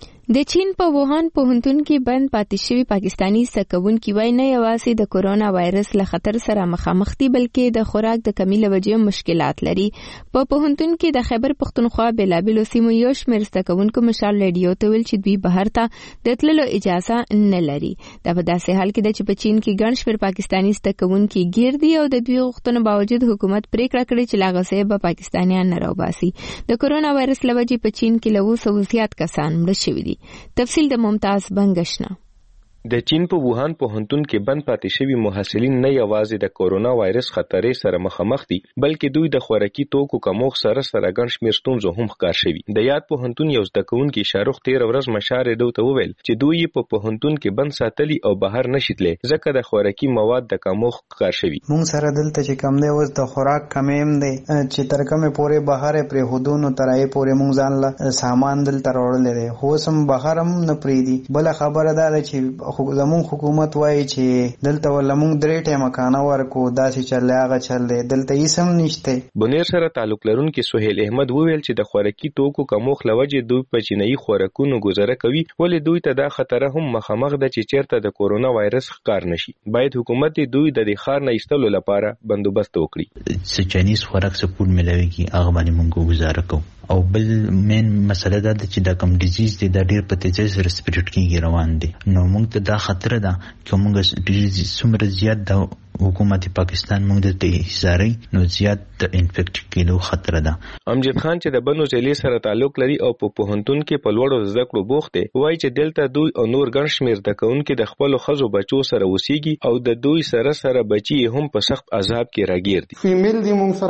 د چین په ووهان پوهنتون کې بند پاتې شوي پاکستانی سکوونکي وایي نه یوازې د کورونا وایرس له خطر سره مخامخ دي بلکې د خوراک د کمی له وجې مشکلات لري. په پوهنتون کې د خیبر پختونخوا بېلابېلو سیمو یو شمېر سکوونکو مشال ریډیو ته ویل چې دوی بهر ته د تللو اجازه نه لري. دا په داسې حال کې ده چې په چین کې ګڼ شمېر پاکستانی سکوونکي ګیر دي او د دوی غوښتنو باوجود حکومت پریکړه کړې چې لا غصې به پاکستانیان نه راوباسي. د کورونا وایرس له وجې په چین کې له اوه سوو زیات کسان مړه شوي دي. تفصیل د ممتاز بنگشنا. د چین په ووهان پوهنتون کې بند پاتې شوي محصلین نه یوازې د کورونا وایرس خطرې سره مخامخ دي بلکې دوی د خوراکي توکو کمښت سره سره ګڼ شمېر ستونزو هم ښکار شوي. د یاد پوهنتون یو زده کوونکي شاروخ تېره ورځ مشال ریډیو ته وویل چې دوی په پوهنتون کې بند ساتلي او بهر نشي تللی ځکه د خوراکي مواد د کمښت ښکار شوي. موږ سره دلته چې کم دی اوس د خوراک کمی هم دی چې تر کومې پورې بهر پرېښودو نو تر هغې پورې موږ ځان له سامان دلته راوړلی دی خو اوس هم بهر هم نه پرېږدي. بله خبره دا ده چې زموږ حکومت وایي چې دلته ول موږ درې ټیمه کانه ورکو داسې چل هغه چل دی دلته هیڅ هم نشته. بنیر سره تعلق لرونکي سهیل احمد وویل چې د خوراکي توکو کمښت له وجې دوی په چینایي خوراکونو ګذاره کوي ولې دوی ته دا خطره هم مخامخ ده چې چیرته د کورونا وایرس ښکار نشي. باید حکومت دوی د دې ښار نه ایستلو لپاره بندوبست وکړي. چې چاینیز خوراک څه پول ملاویږي هغه باندې موږ ګذاره کوو او بل مین مسله دا ده چې دا کوم ډیزیز دی دا ډیر په تیزۍ سره سپریډ کیږي روان دی نو موږ ته دا خطر ده چې موږ ډیزیز څومره زیات د حکومت پاکستان موږ ته هزاري نو زیات د انفیکټ کېدو خطر ده. امجد خان چې د بنو ضلع سره تعلق لري او په پوهنتون کې په لوړو زده کړو بوخت دی وایي چې دلته دوی او نور ګڼ شمېر زده کوونکي د خپلو ښځو بچو سره اوسېږي او د دوی سره سره بچي هم په سخت عذاب کې راګیر دي. فیمیل دی موږ سره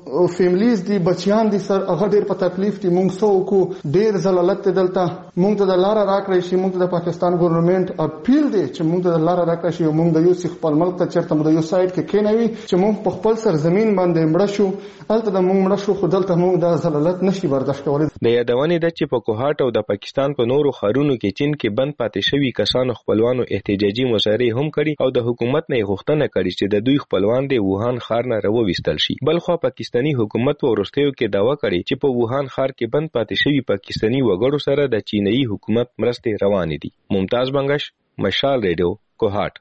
فیملیز دي بچیان دي سر هغه ډېر په تکلیف دي. موږ سو کو ډېر زلالت دلته موږ ته د لار راکړی شي. موږ ته د پاکستان ګورنمنت اپیل دی چې موږ ته د لار راکړی شي. موږ د یو څخه خپل ملک ته چرته موږ د یو سایډ کې کېنوي چې موږ په خپل سرزمین باندې مړ شو. الته د موږ مړ شو خو دلته موږ د زلالت نشي برداشت کولی. د یادونې د چې په کوهاټ او د پاکستان په نورو ښارونو کې چین کې بند پاتې شوي کسانو خپلوانو احتجاجي مظاهرې هم کړي او د حکومت نه غوښتنه کړې چې د دوی خپلوان د ووهان ښار نه راوویستل شي. بلخو پاکستانی حکومت په وروستیو کې داوا کړې چې په ووهان ښار کې بند پاتې شوي پاکستانی وګړو سره د چینایي حکومت مرستې روانې دي. ممتاز بنگش، مشال ریډیو، کوهاټ.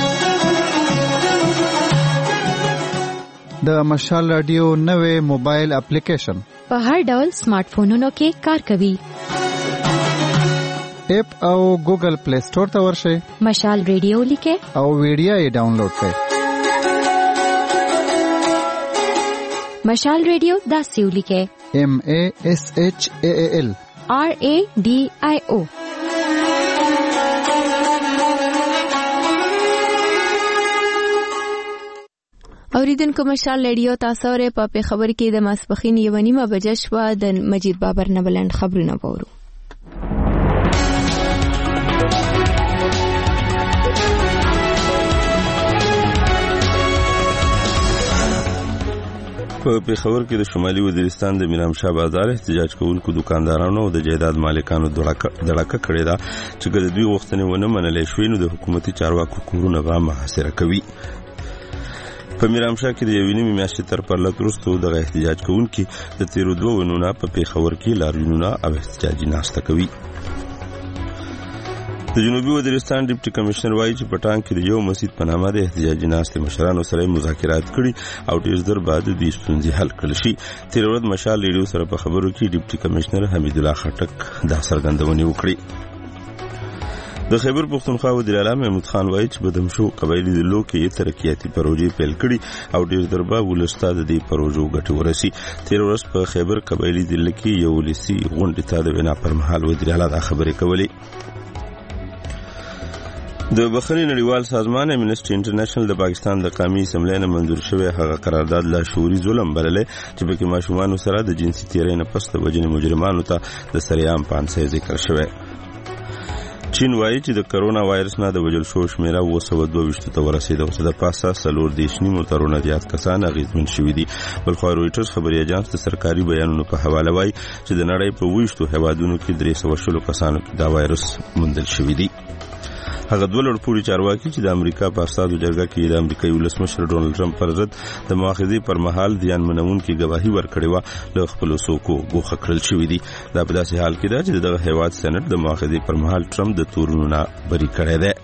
د مشال رادیو نوې موبایل اپلیکیشن په هر ډول سمارټ فونونو کې کار کوي. اپ او ګوګل پلی سٹور ته ورشئ، مشال ریډیو لیکه او ویډیو یې ډاونلوډ کړئ. مشال ریډیو داسې ولیکه ایم ا اس ایچ ا ال آر ا ډي آی او. اوریدونکو مشال ریډیو تاسو ورې په خبر کې د ماسپخین یو نیمه بجې شوه د مجید بابر نه بلند خبرونه وورو. په پیښور کې د شمالي وزیرستان د میرامشاه بازار احتجاج کوونکو دکاندارانو او د جایداد مالکانو دړکه کړې ده چې د دوی غوښتنې ونه منلې شوې نو د حکومتي چارواکو کورونه به محاصره کوي. په میرامشاه کې د یوې نیمې میاشتې تر پرلط وروسته دغه احتجاج کوونکي د تیرو دوه ونونه په پیښور کې لاریونونه او احتجاجي ناسته کوي. د جنوبي وزیرستان ډیپټي کمشنر وایي چې په ټانګ کې د یو مسجد په نامه د احتجاجي ناستې مشرانو سره مذاکرات کړي او ډېر ژر به د دې ستونزې حل کړل شي. تېره ورځ مشال ریډیو سره په خبرو کې ډیپټي کمشنر حمید الله خټک دا څرګندونې وکړې. د خیبر پښتونخوا وزیر اعلی محمود خان وایي چې بدمشو قبایلي ضلعو کې ترقیاتي پروژې پیل کړي او ډېر ژر به ولسته د دې پروژو ګټې ورسي. تېره ورځ په خیبر قبایلي ضلع کې یو ولسي غونډې ته د وینا پر مهال وزیر اعلی دا خبرې کولې. د بخښنې نړیوال سازمان امنیسټي انټرنیشنل د پاکستان د قومي اسمبلی نه منظور شوی هغه قرارداد لاشعوري ظلم بللی چې پکې ماشومانو سره د جنسي تیرۍ نه پس د وژنې مجرمانو ته د سریعام پانسۍ ذکر شوی. چین وایي چې د کرونا وایرس نه د وژل شوو شمیره اوه سوه دوه ویشتو ته ورسېده او څه د پاسه څلور دېرش نیمو ترونه زیات کسان اغېزمن شوي دي. بلخوا رویټرز خبري اجانس د سرکاري بیانونو په حواله وایي چې د نړۍ په ویشتو هیوادونو کې درې سوه شلو کسانو کې دا وایرس موندل شوي دي. هغه دوه لوړپوړي چارواکي چې د امریکا په اساسو جرګه کې د امریکایي ولسمشر ډونالډ ټرمپ پر ضد د مؤاخذې پر مهال زیان منونکي ګواهي ورکړې وه له خپلو څوکو ګوښه کړل شوي دي. دا په داسې حال کې ده چې دغه هیواد سینټ د مؤاخذې پر مهال ټرمپ د تورونو نه بري کړی دی.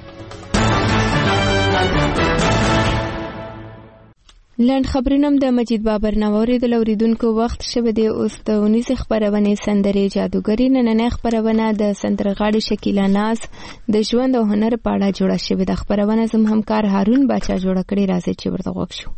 لنډ خبرونه د مجید بابر نه واوریدل. اوریدونکو وخت شوه دی اوس د اونیزې خپرونې سندرې جادوګري. نننۍ خپرونه د سندرغاړې شکیلا ناز د ژوند او هنر په اړه جوړه شوې ده. خپرونه زموږ همکار هارون باچا جوړه کړې. راځئ چې ورته غوږ شو.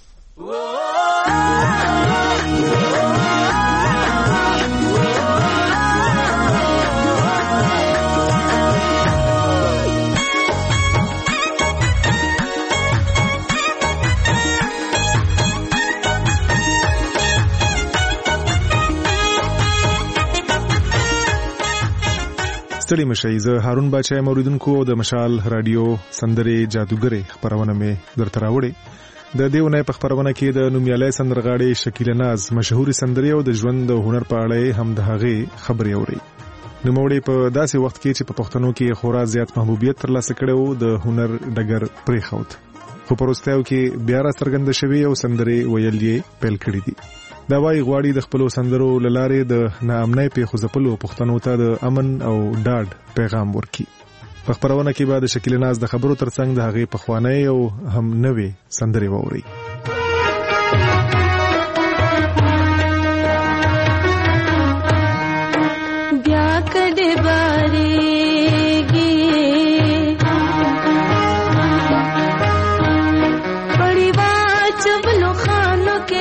ستړي مشئ. زه هارون باچا موریدونکو د مشال رادیو سندرې جادوګرې خبرونه مې درته راوړې. د دې ونې په خبرونه کې د نومیالۍ سندرغاړې شکیلا ناز مشهوري سندرې او د ژوند او هنر په اړه هم د هغې خبرې اوري. نوموړې په داسې وخت کې چې په پښتنو کې خورا زیات محبوبیت ترلاسه کړی و د هنر ډګر پرېښود، خو په وروستیو کې بیا راڅرګنده شوې او سندرې ویل یې پیل کړي دي. دا وايي غواړي د خپلو سندرو له لارې د ناامنۍ پیښو ځپلو پښتنو ته د امن او ډاډ پیغام ورکړي. په خبرونه کې به د شکیلا ناز د خبرو ترڅنګ د هغې پخوانۍ او هم نوې سندرې واورئ. بیا کډې بارېږي پړی واچولو خانو کې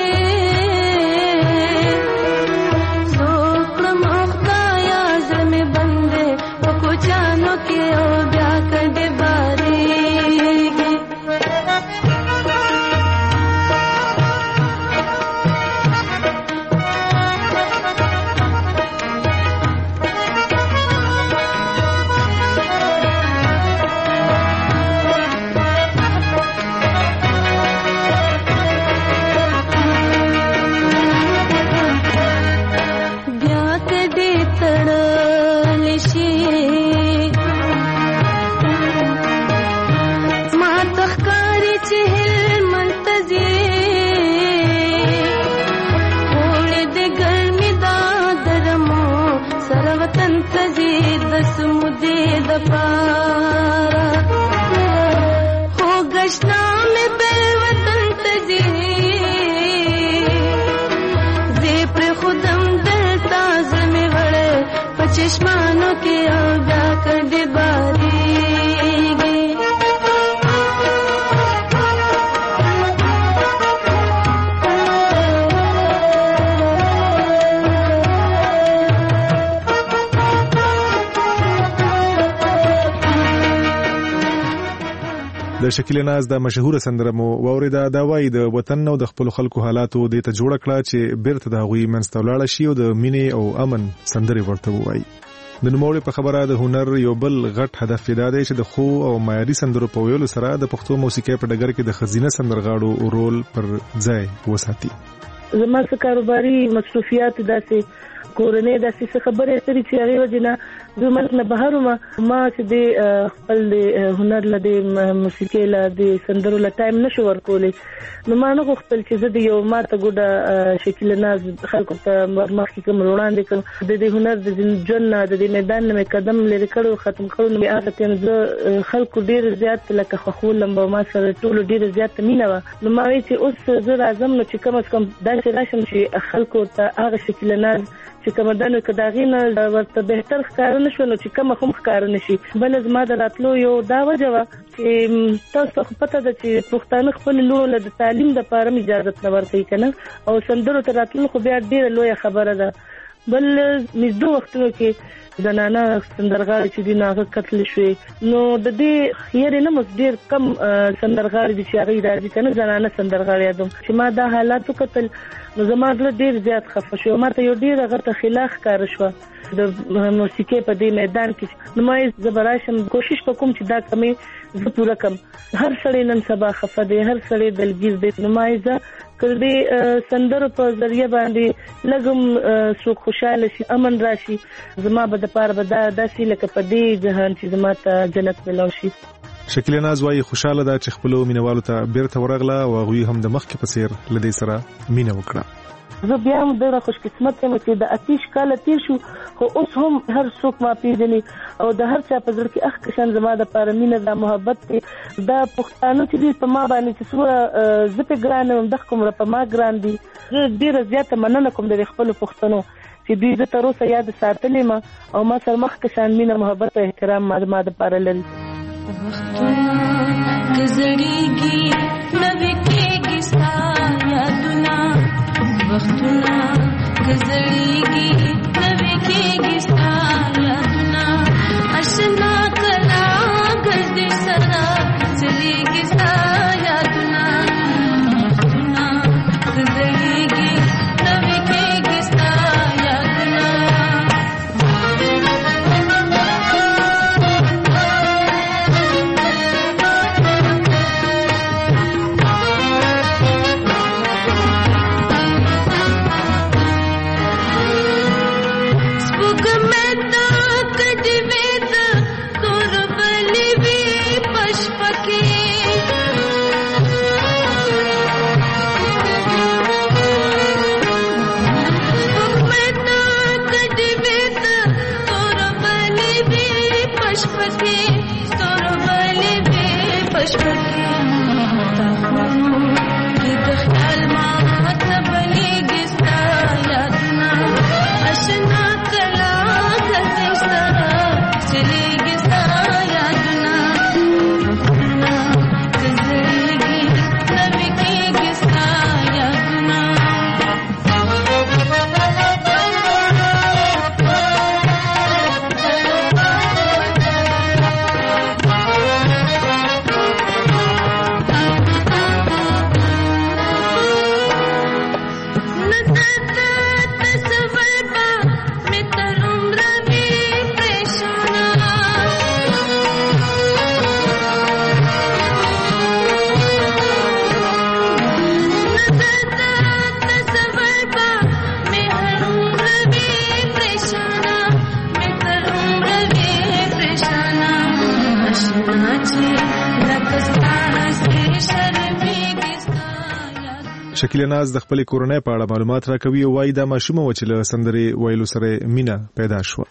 بس مودې د پاره هو گشنا مې بل وطن ته ځي زه پر خودم دلته زمې وړه په چشمانو کې او دا کډې باري د شکیل ناز د مشهور سندره مو واوریدا دا وایي د وطن نو د خپل خلکو حالاتو د ته جوړ کړه چې بیرته د غوي منځ ولاړ شي او د مینې او امن سندره ورته وایي. د نوموړي په خبره د هنر یو بل غټ هدف دا دی چې د خو او معیاري سندرو په ویلو سره د پښتو موسیقي په ډګر کې د خزینه سندرغاړو رول پر ځای وساتي. زما څه کاروباري مصروفیات داسې کورنۍ داسې څه خبرې سړي چې هغه وجنه د ملک نه بهر ما ما چې د خپل هنر لدی موسیقي لدی سندرو له ټایم نشو ورکولې نو ما نه غوښتل چې زه د یو ماته ګوډه شکل ناز خلکو ته مخکې کوم وړاندې کوم د دې هنر د جن د دې میدان نه قدم لري کړو ختم کړو نو هغه ته زه خلکو ډیر زیات لکه خولم به ما سره ټول ډیر زیات مینه و نو ما وی چې اوس زه راځم نو چې کوم کم داسې راشم چې خلکو ته هغه شکل ناز چې کوم دنه کداغینه ورته بهتر ښکار نشو نو چې کوم هم ښکار نشي بل زما د راتلو یو دا وجه وا چې تاسو پته ده چې پښتانه خپل لور له تعلیم د پاره اجازه نه ورکوي کنه او سندرو ته راتلو خو بیا ډیره لوی خبره ده بل مزدو وختونو کې زنانه سندرغاړي چې دی ناغه قتل شوی نو د دې خیر نه مس ډیر کم سندرغاړي چې هغه راځي کنه زنانه سندرغاړي ادم چې ما دا حالات قتل نو زما ډیر زیات خفه شو ما ته یو ډیر غته خلاف کار شو د موسیقي په دې میدان کې نو ما زبراشم کوشش وکم چې دا کمې زه پوره کم هر سړی نن سبا خفه دی هر سړی دلګیز دی نو ما زه کړي سندرو په ذریعہ باندې لګم سو خوشاله شي امن راشي زما به د پاره به دا داسې لکه په دې جهان چې زما ته جنت ملو شي. شکل ناز وايي خوشاله ده چې خپل مینوالو ته بیرته ورغله او غوي هم د مخ کې په سیر لدی سره مینه وکړه. زه بیا هم ډېره خوش قسمت یم چې د اتیش کال تیر شو خو اوس هم هر څوک ما پیژني او د هر چا په زړه کې اخ کشان زما د پاره مینه د محبت دا پښتانه چې په ما باندې چې سوره زپه ګران هم د کوم په ما ګران دي ډېر زیاته مننه کوم د خپل پښتنو چې دوی د تر اوسه یاد ساتلې ما او ما سره مخ کشان مینه محبت او احترام ما د پاره لري. گزړیږي نوې کېږي ستا یادونه وختونه گزړیږي نوې کېږي ستا یادونه آشنا کلا ګرځي سره چلیږي ستا یادونه وختونه گزړیږي نوې کېږي ستا یادونه شکیل ناز د خپل کورنۍ په اړه معلومات راکوي او وايي دا ماشومه و چې له سندري ویلو سره مینا پیدا شو.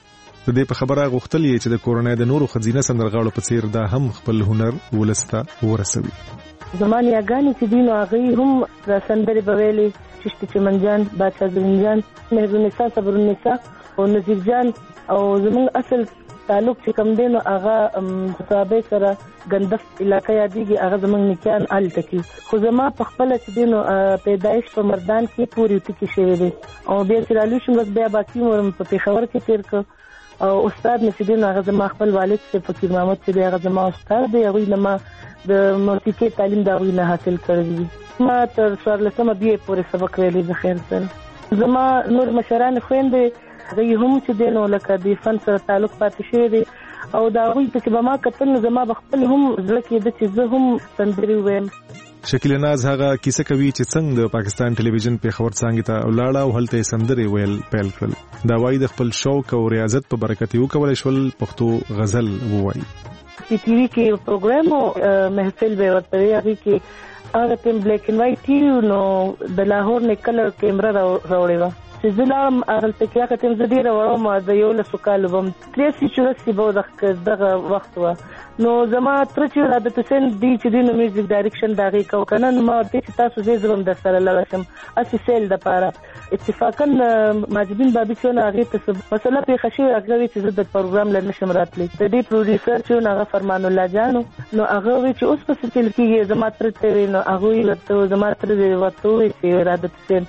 د دې په خبره غوښتل چې د کورونا د نورو خزینه سندرغاړو په څیر دا هم خپل هنر ولسته ورسوي. زمان یاګانی چې دین او هغه هم د سندرې بویلې چشتي چمنجان بادشاہ زنجان مهرونیسا صبرونیسا او نذیر جان او زموږ اصل تعلق چې کوم دینو هغه صحابه سره غندف علاقې یادېږي هغه زموږ نکان ال تکي خو زما په خپل چې دینو پیدایش په مردان کې پوری ټکی شوی دی او بیا چې رالو شم بیا باقي مور په پیښور کې تیر ک او استاد مې چې دینو هغه زما خپل والد څخه فقیر محمد چې هغه زما استاد دی هغه نه ما د موسیقي تعلیم دا وینه حاصل کړی ما تر څوارلسمه بي پورې سبق ویلي د خیر سره زما نور مشران خويندې هغه هم چې دینو لکه د فن سره تعلق پاتې شوی دی او دا غوي چې به ما کتل زما بخپل هم ځکه د چې زه هم سندري ویم. شکیل ناز هغه کیسه کوي چې څنګه د پاکستان ټلویزیون په خبر څنګه ته ولاړه او هلته سندري ویل پیل کړل. دا وایي د خپل شوق او ریاضت په برکت یو کولای شول پښتو غزل ووایي. ټي وي کې پروګرام محفل به ورته هغه کې هغه تیم بلیک اینڈ وایټ ټي نو د لاهور نه کلر کیمرا راوړې و چې زلام هغه ته کې هغه تیم زدي راوړم د یو له سکال وبم تریسي چورسي به دغه وخت و نو زما تر چې عادت حسین دی چې د میوزیک ډایرکشن داغي کو کنه نو ما د تاسو زې زوم د سره لږم اسی سیل د پاره اتفاقا ماجدین بابي چې هغه ته مسله په خشي هغه چې د پروګرام لنه شمرات لې د دې پروډوسر چې هغه فرمان الله جانو نو هغه چې اوس په سټیل کې زما تر ته نو هغه ورته زما تر دې ورته چې عادت حسین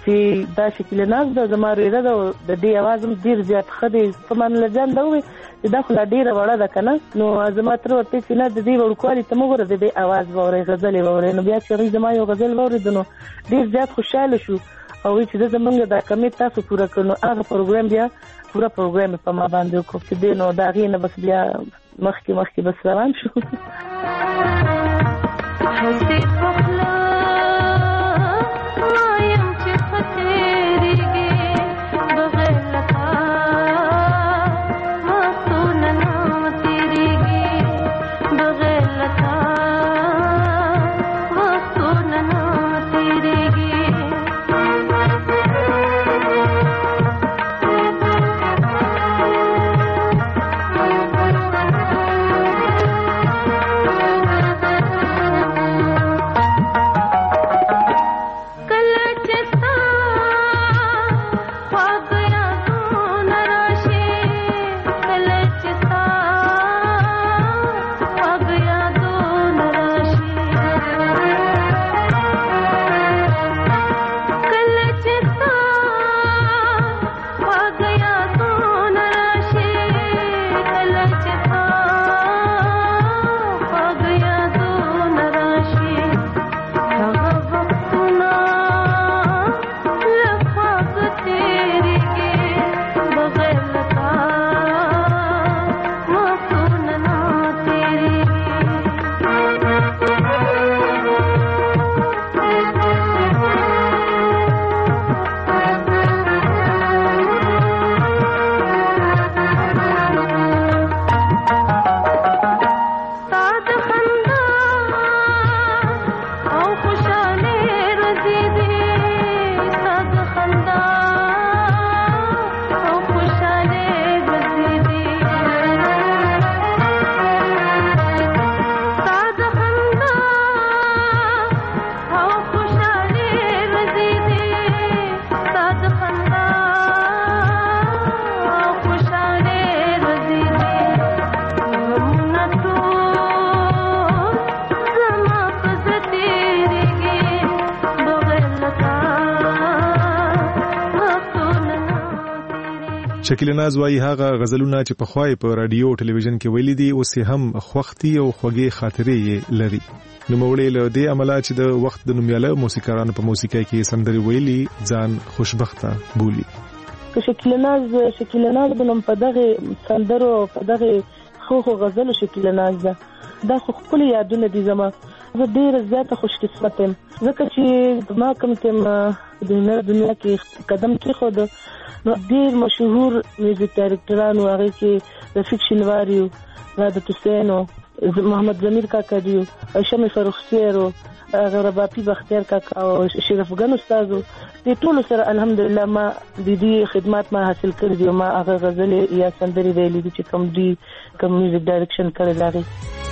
چې دا شکل ناز د زمارو اراده د دې आवाज هم ډیر زیات خدي فرمان الله جان دا وي دا خو لا ډیره وړه ده کنه نو زما تر ورته چې نه د دې وړکوالي ته موږ د دې आवाज ووري غزل ووري نو بیا چې زما یو غزل ووري نو ډیر زیات خوشاله شو او چې د زمونږ د کمیټ تاسو پوره کړو هغه پروګرام بیا پوره پروګرام په ما باندې وکړ چې دې نو دا غي نه بس بیا مخکې مخکې بس روان شو. شکیل ناز وايي هغه غزلونه چې په خوای په رادیو ټلویزیون کې ویلي دي اوس هم خوختي او خوږې خاطرې لري. نو مولې له دې عمله چې د وخت د نومیاله موسیقارانو په موسیقۍ کې سندري ویلي ځان خوشبخته بولی. شکیل ناز شکیل ناز بنم په دغه سندرو په دغه خو خو غزل شکیل ناز ده دا خو خپل یادونه دي زما زه ډیر زیاته خوش قسمت یم ځکه چې ما کوم تم د دنیا کې قدم کې خو د ډیر مشهور میوزیک ډایرکټرانو هغه کې رفیق شینواری رادت حسین محمد ضمیر کاکا دی شمه فرخسیرو رباپی بختیار کاکا او شریف ګن استادو د ټولو سره الحمدلله ما د دې خدمات ما حاصل کړې دي ما هغه غزلې یا سندري ویلې دي چې کوم دی کوم میوزیک ډایرکشن کړی دی.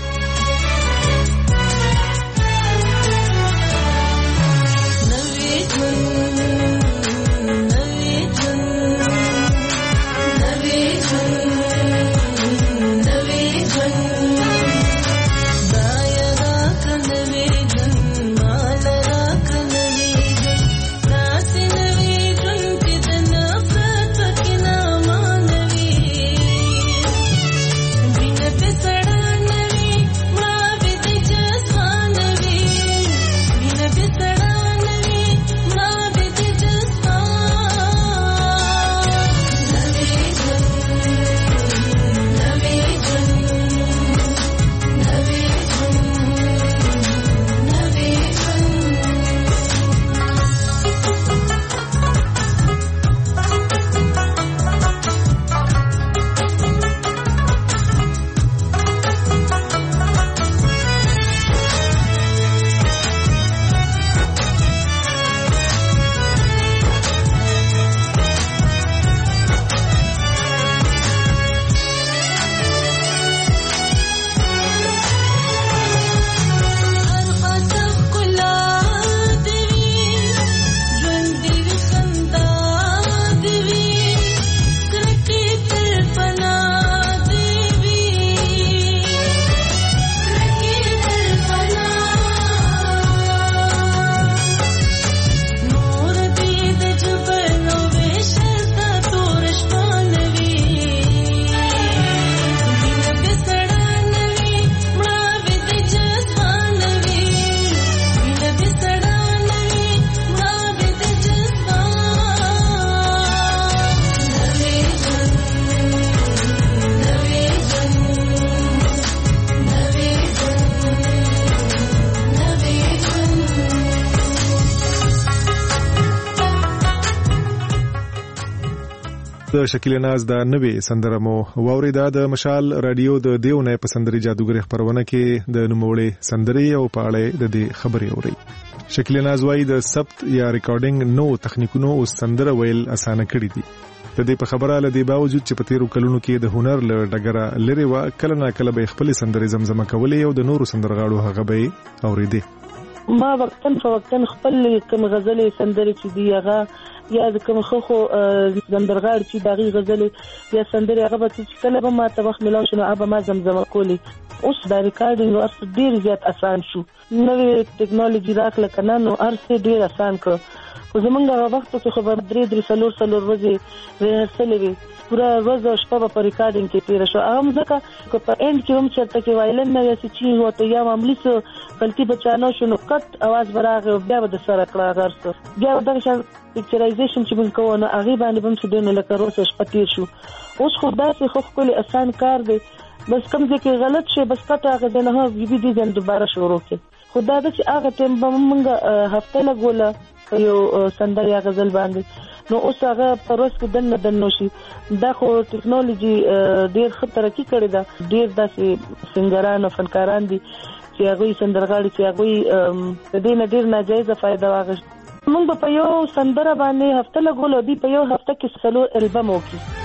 د شکیل ناز د نوې سندره مو واوریدا د مشال رادیو د دیونه په سندري جادوګر خبرونه کې د نوموړې سندري او پاړې د دې خبري اوري. شکیل ناز وايي د ثبت یا ریکارډینګ نو تخنیکونو او سندره ویل اسانه کړی دي. د دې په خبره ل دې باوجود چې په تیرو کلونو کې د هنر له ډګره لري وا کله نا کله به خپل سندري زمزمه کولې او د نورو سندرغاړو هغه به اوريدي. ما وختن په وختن خپل کوم غزلې سندري چې دی هغه یا د کوم خو خو زندرغاړ چې دغه غزلې یا سندري هغه به چې کله به ما ته وخت ملو شنو هغه ما زمزمه کولی. اوس د ریکارډینګ ورته ډیر زیات اسان شو. نوې ټیکنالوژي راکله کنه نو ارسه ډیر اسان کړ. خو زمونږ هغه وخت کې خبر درې درې سلور سلور ورځې ریهرسل وی پورا ورځ او شپه په ریکارډینګ کې تیر شو. هغه ځکه چې په اند کې هم چرته کې وایلن نه یا چې وته یا معمولی څه غلطي بچانو شنو کټ आवाज براغه بیا د سره کړه غرسو بیا د پکچرایزیشن چې موږ کوو نو هغه باندې هم څه دونه لکه روسه شپه تیر شو. اوس خو داسې خو خپل آسان کار دی بس کوم ځکه غلط شي بس کټه هغه د نه وی بي دي دوباره شروع کړي. خدای دې چې هغه ټیم به موږ هفته لګوله یو سندري غزل باندې نو اوس هغه پروس کې دنه دنه شي. دا خو ټیکنالوژي ډیر خطر کې کړی دا ډیر داسې سنگران او فنکاران دي چې هغه سندرغاړي چې هغه د دې نه ډیر ناجایزه فائدہ واغښت. موږ په یو سندره باندې هفته لګول دي په یو هفته کې سلو البم وکړي.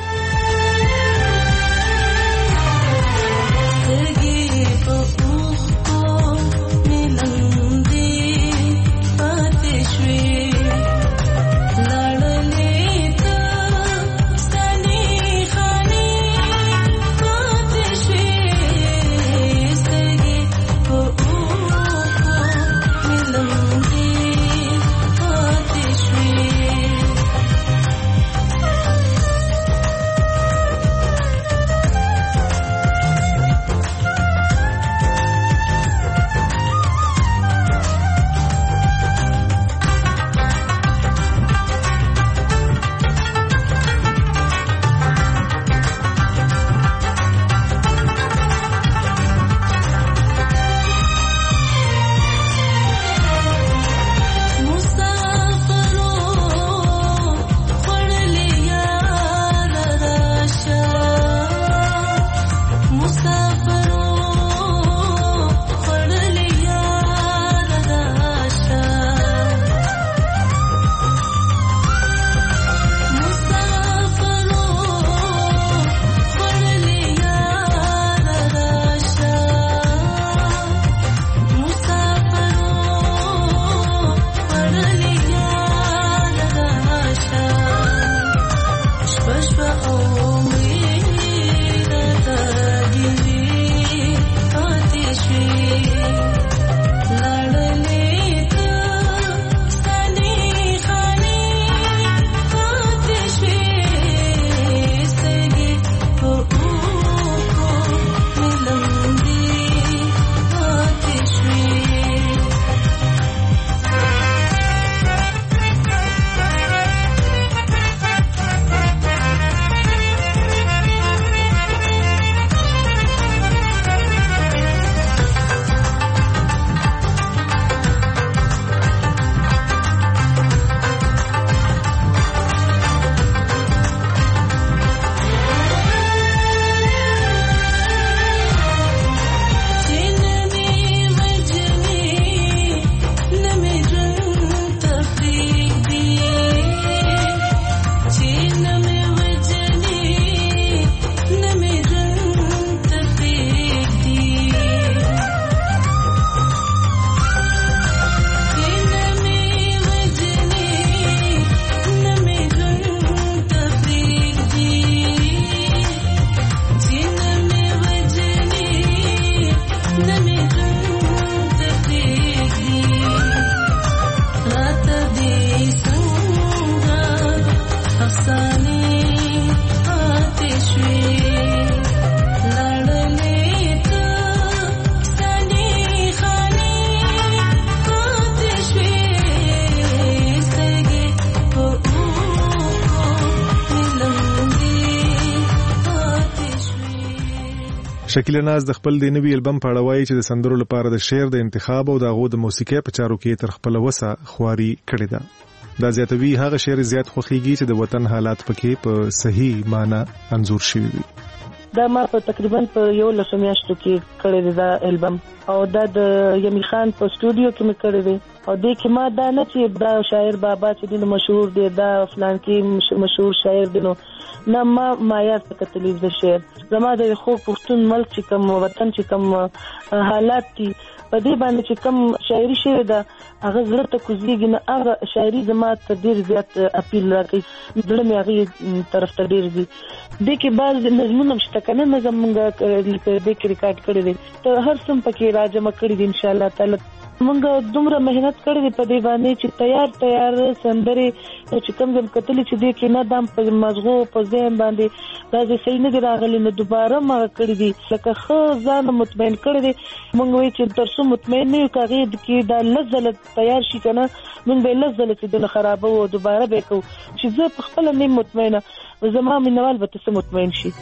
شکیله ناز د خپل د نوي البم په اړه وایي چې د سندرو لپاره د شعر د انتخاب او د هغو د موسیقۍ په چارو کې تر خپل وسه خواري کړې ده. دا زیاتوي هغه شعر زیات خوښیږي چې د وطن حالات پکې په صحیح معنی انځور شوي وي. دا ما په تقریبا په یو لسو میاشتو کې کړی دی دا البم او دا د یمی خان په سټوډیو کې مې کړی دی او دې کې ما دا نه چې دا شاعر بابا چې دی مشهور دی دا فلان کې مشهور شاعر دی نو نه ما معیار ته کتلی د شعر زما د خو پښتون ملک چې کوم وطن چې کوم حالات دي په دې باندې چې کوم شاعري شعر ده هغه زړه ته کوزيږي نه هغه شاعري زما ته ډیر زیات اپیل راکوي زړه مې هغه طرف ته ډیر دي د کې بعض نظمونه مشته کنه نظم موږ د کې ریکارډ کړی دي ته هر څوم پکې راجمع کړی دي ان شاء الله تعالی موږ دومره مهنت کړې دي په دې باندې چې تیار تیار سندري چې کوم ځم کتلې چې دې کې نه دام په مزغو په ذهن باندې دا چې صحیح نه دی راغلی نو دوباره ما کړې دي لکه خو ځان مطمئن کړې دي موږ وایي چې تر څو مطمئن نه یو کاغې د کې دا لزله تیار شي کنه موږ به لزله چې د خرابو او دوباره به کو چې زه په خپل نه مطمئنه زما منوال به تاسو مطمئن شي.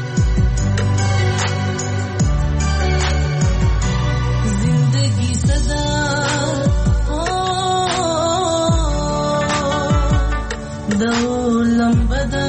لمبدا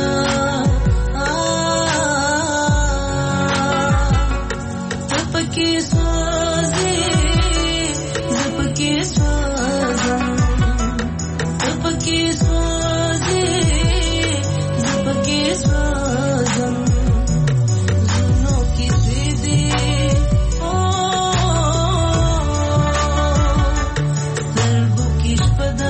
زپکی سوزی زپکی سوزم زپکی سوزی زپکی سوزم زنو کی سیدی او دربو کی شپدا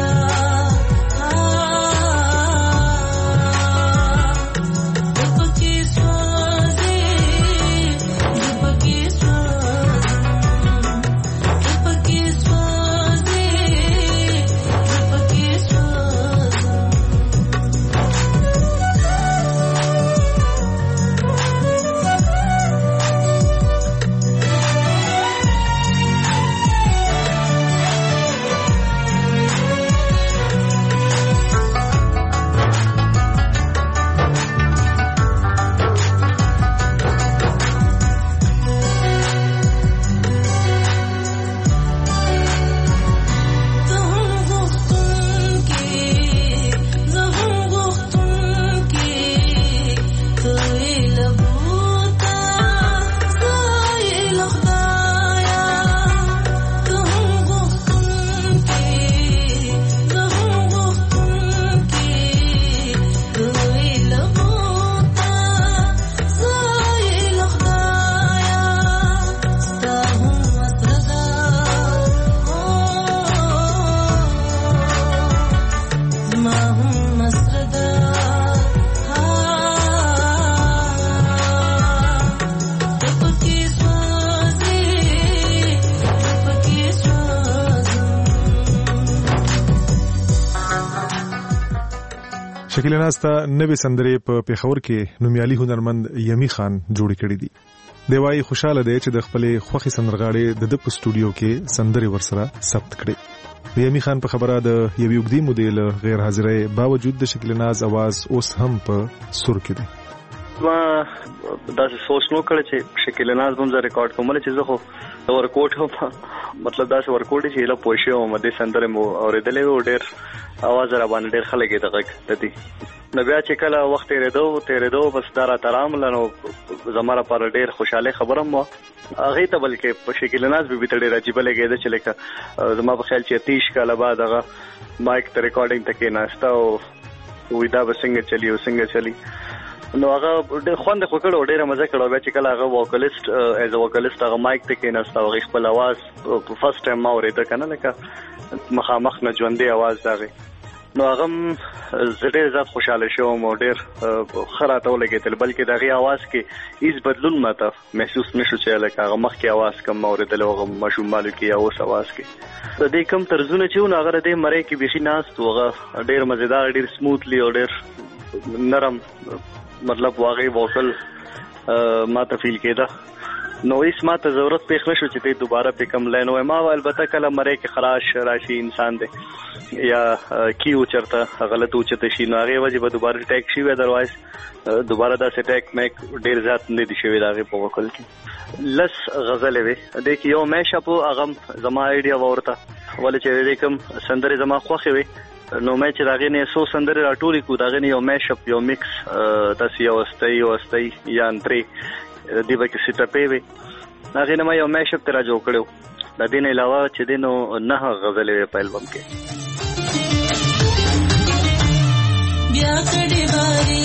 شکیله ناز ته نوې سندرې په پیښور کې نومیالي هنرمند یمی خان جوړې کړې دي. دی وايي خوشاله دی چې د خپلې خوښې سندرغاړې د د په سټوډیو کې سندرې ورسره ثبت کړي. د یمی خان په خبره د یوې اوږدې مودې له غیر حاضرۍ باوجود د شکیله ناز आवाज اوس هم په سر کې دی. ما داسې سوچ نو کړی چې شکیله ناز به زه ریکارډ کوم چې زه خو ورکوټ هم مطلب داسې ورکوټ چې له پوښیو مو د سندرې مو اورېدلې و ډېر आवाज را باندې ډېر خلک یې دغه د دې نو بیا چې کله وخت تیرېدو تیرېدو بس دا را ترام لنو زماره پر ډېر خوشاله خبره مو هغه ته بلکې په شکیله ناز به به ډېر عجیب لګیده چې لکه زما په خیال چې تیش کاله بعد هغه مایک ته ریکارډینګ تکې ناشته او وېدا به څنګه چلی او څنګه چلی نو هغه ډېر خوند خو کړو ډېر مزه کړو بیا چې کله هغه ووکالیست ایز ا ووکالیست هغه مایک ته کې ناشته او خپل आवाज په فرست ټایم ما اورېده کنه لکه مخامخ نه ژوندې आवाज داغه نو هغه ډېر زیات خوشاله شوم او ډېر خراته ولګېدل بلکې دغه आवाज کې هیڅ بدلون ماته محسوس نشو چې لکه هغه مخ کې आवाज کم اورېدل او مشوم مالو کې یا اوس आवाज کې د دې کم طرزونه چې نو هغه د مړې کې بيخي ناس توغه ډېر مزیدار ډېر سموثلی او ډېر نرم مطلب واقعي ووکل ما ته فیل کېده نو هیڅ ما ته ضرورت پېښ نشو چې ته دوباره په کم لاین وای. ما البته کله مړی کې خراش راشي انسان دی یا کیو چرته غلط اوچته شي نو هغه وجه به دوباره ټیک شي ادروایز دوباره دا سټیک میک ډیر ځات نه دي شوی داغه په وکل کې لس غزلې وي د کې یو مېشه په اغم زما ایډیا ورته ولې چې دې کوم سندره زما خوخه وي نو مې چې داغه نه سو سندره راټولې کو داغه نه یو مېشه یو میکس تاسو یو استي یو استي یا انتري دی به کې سټاپې وي هغه نه مې یو مېشه تر جوړ کړو د دې نه علاوه چې دینو نه غزلې په البم کې بیا کډې باري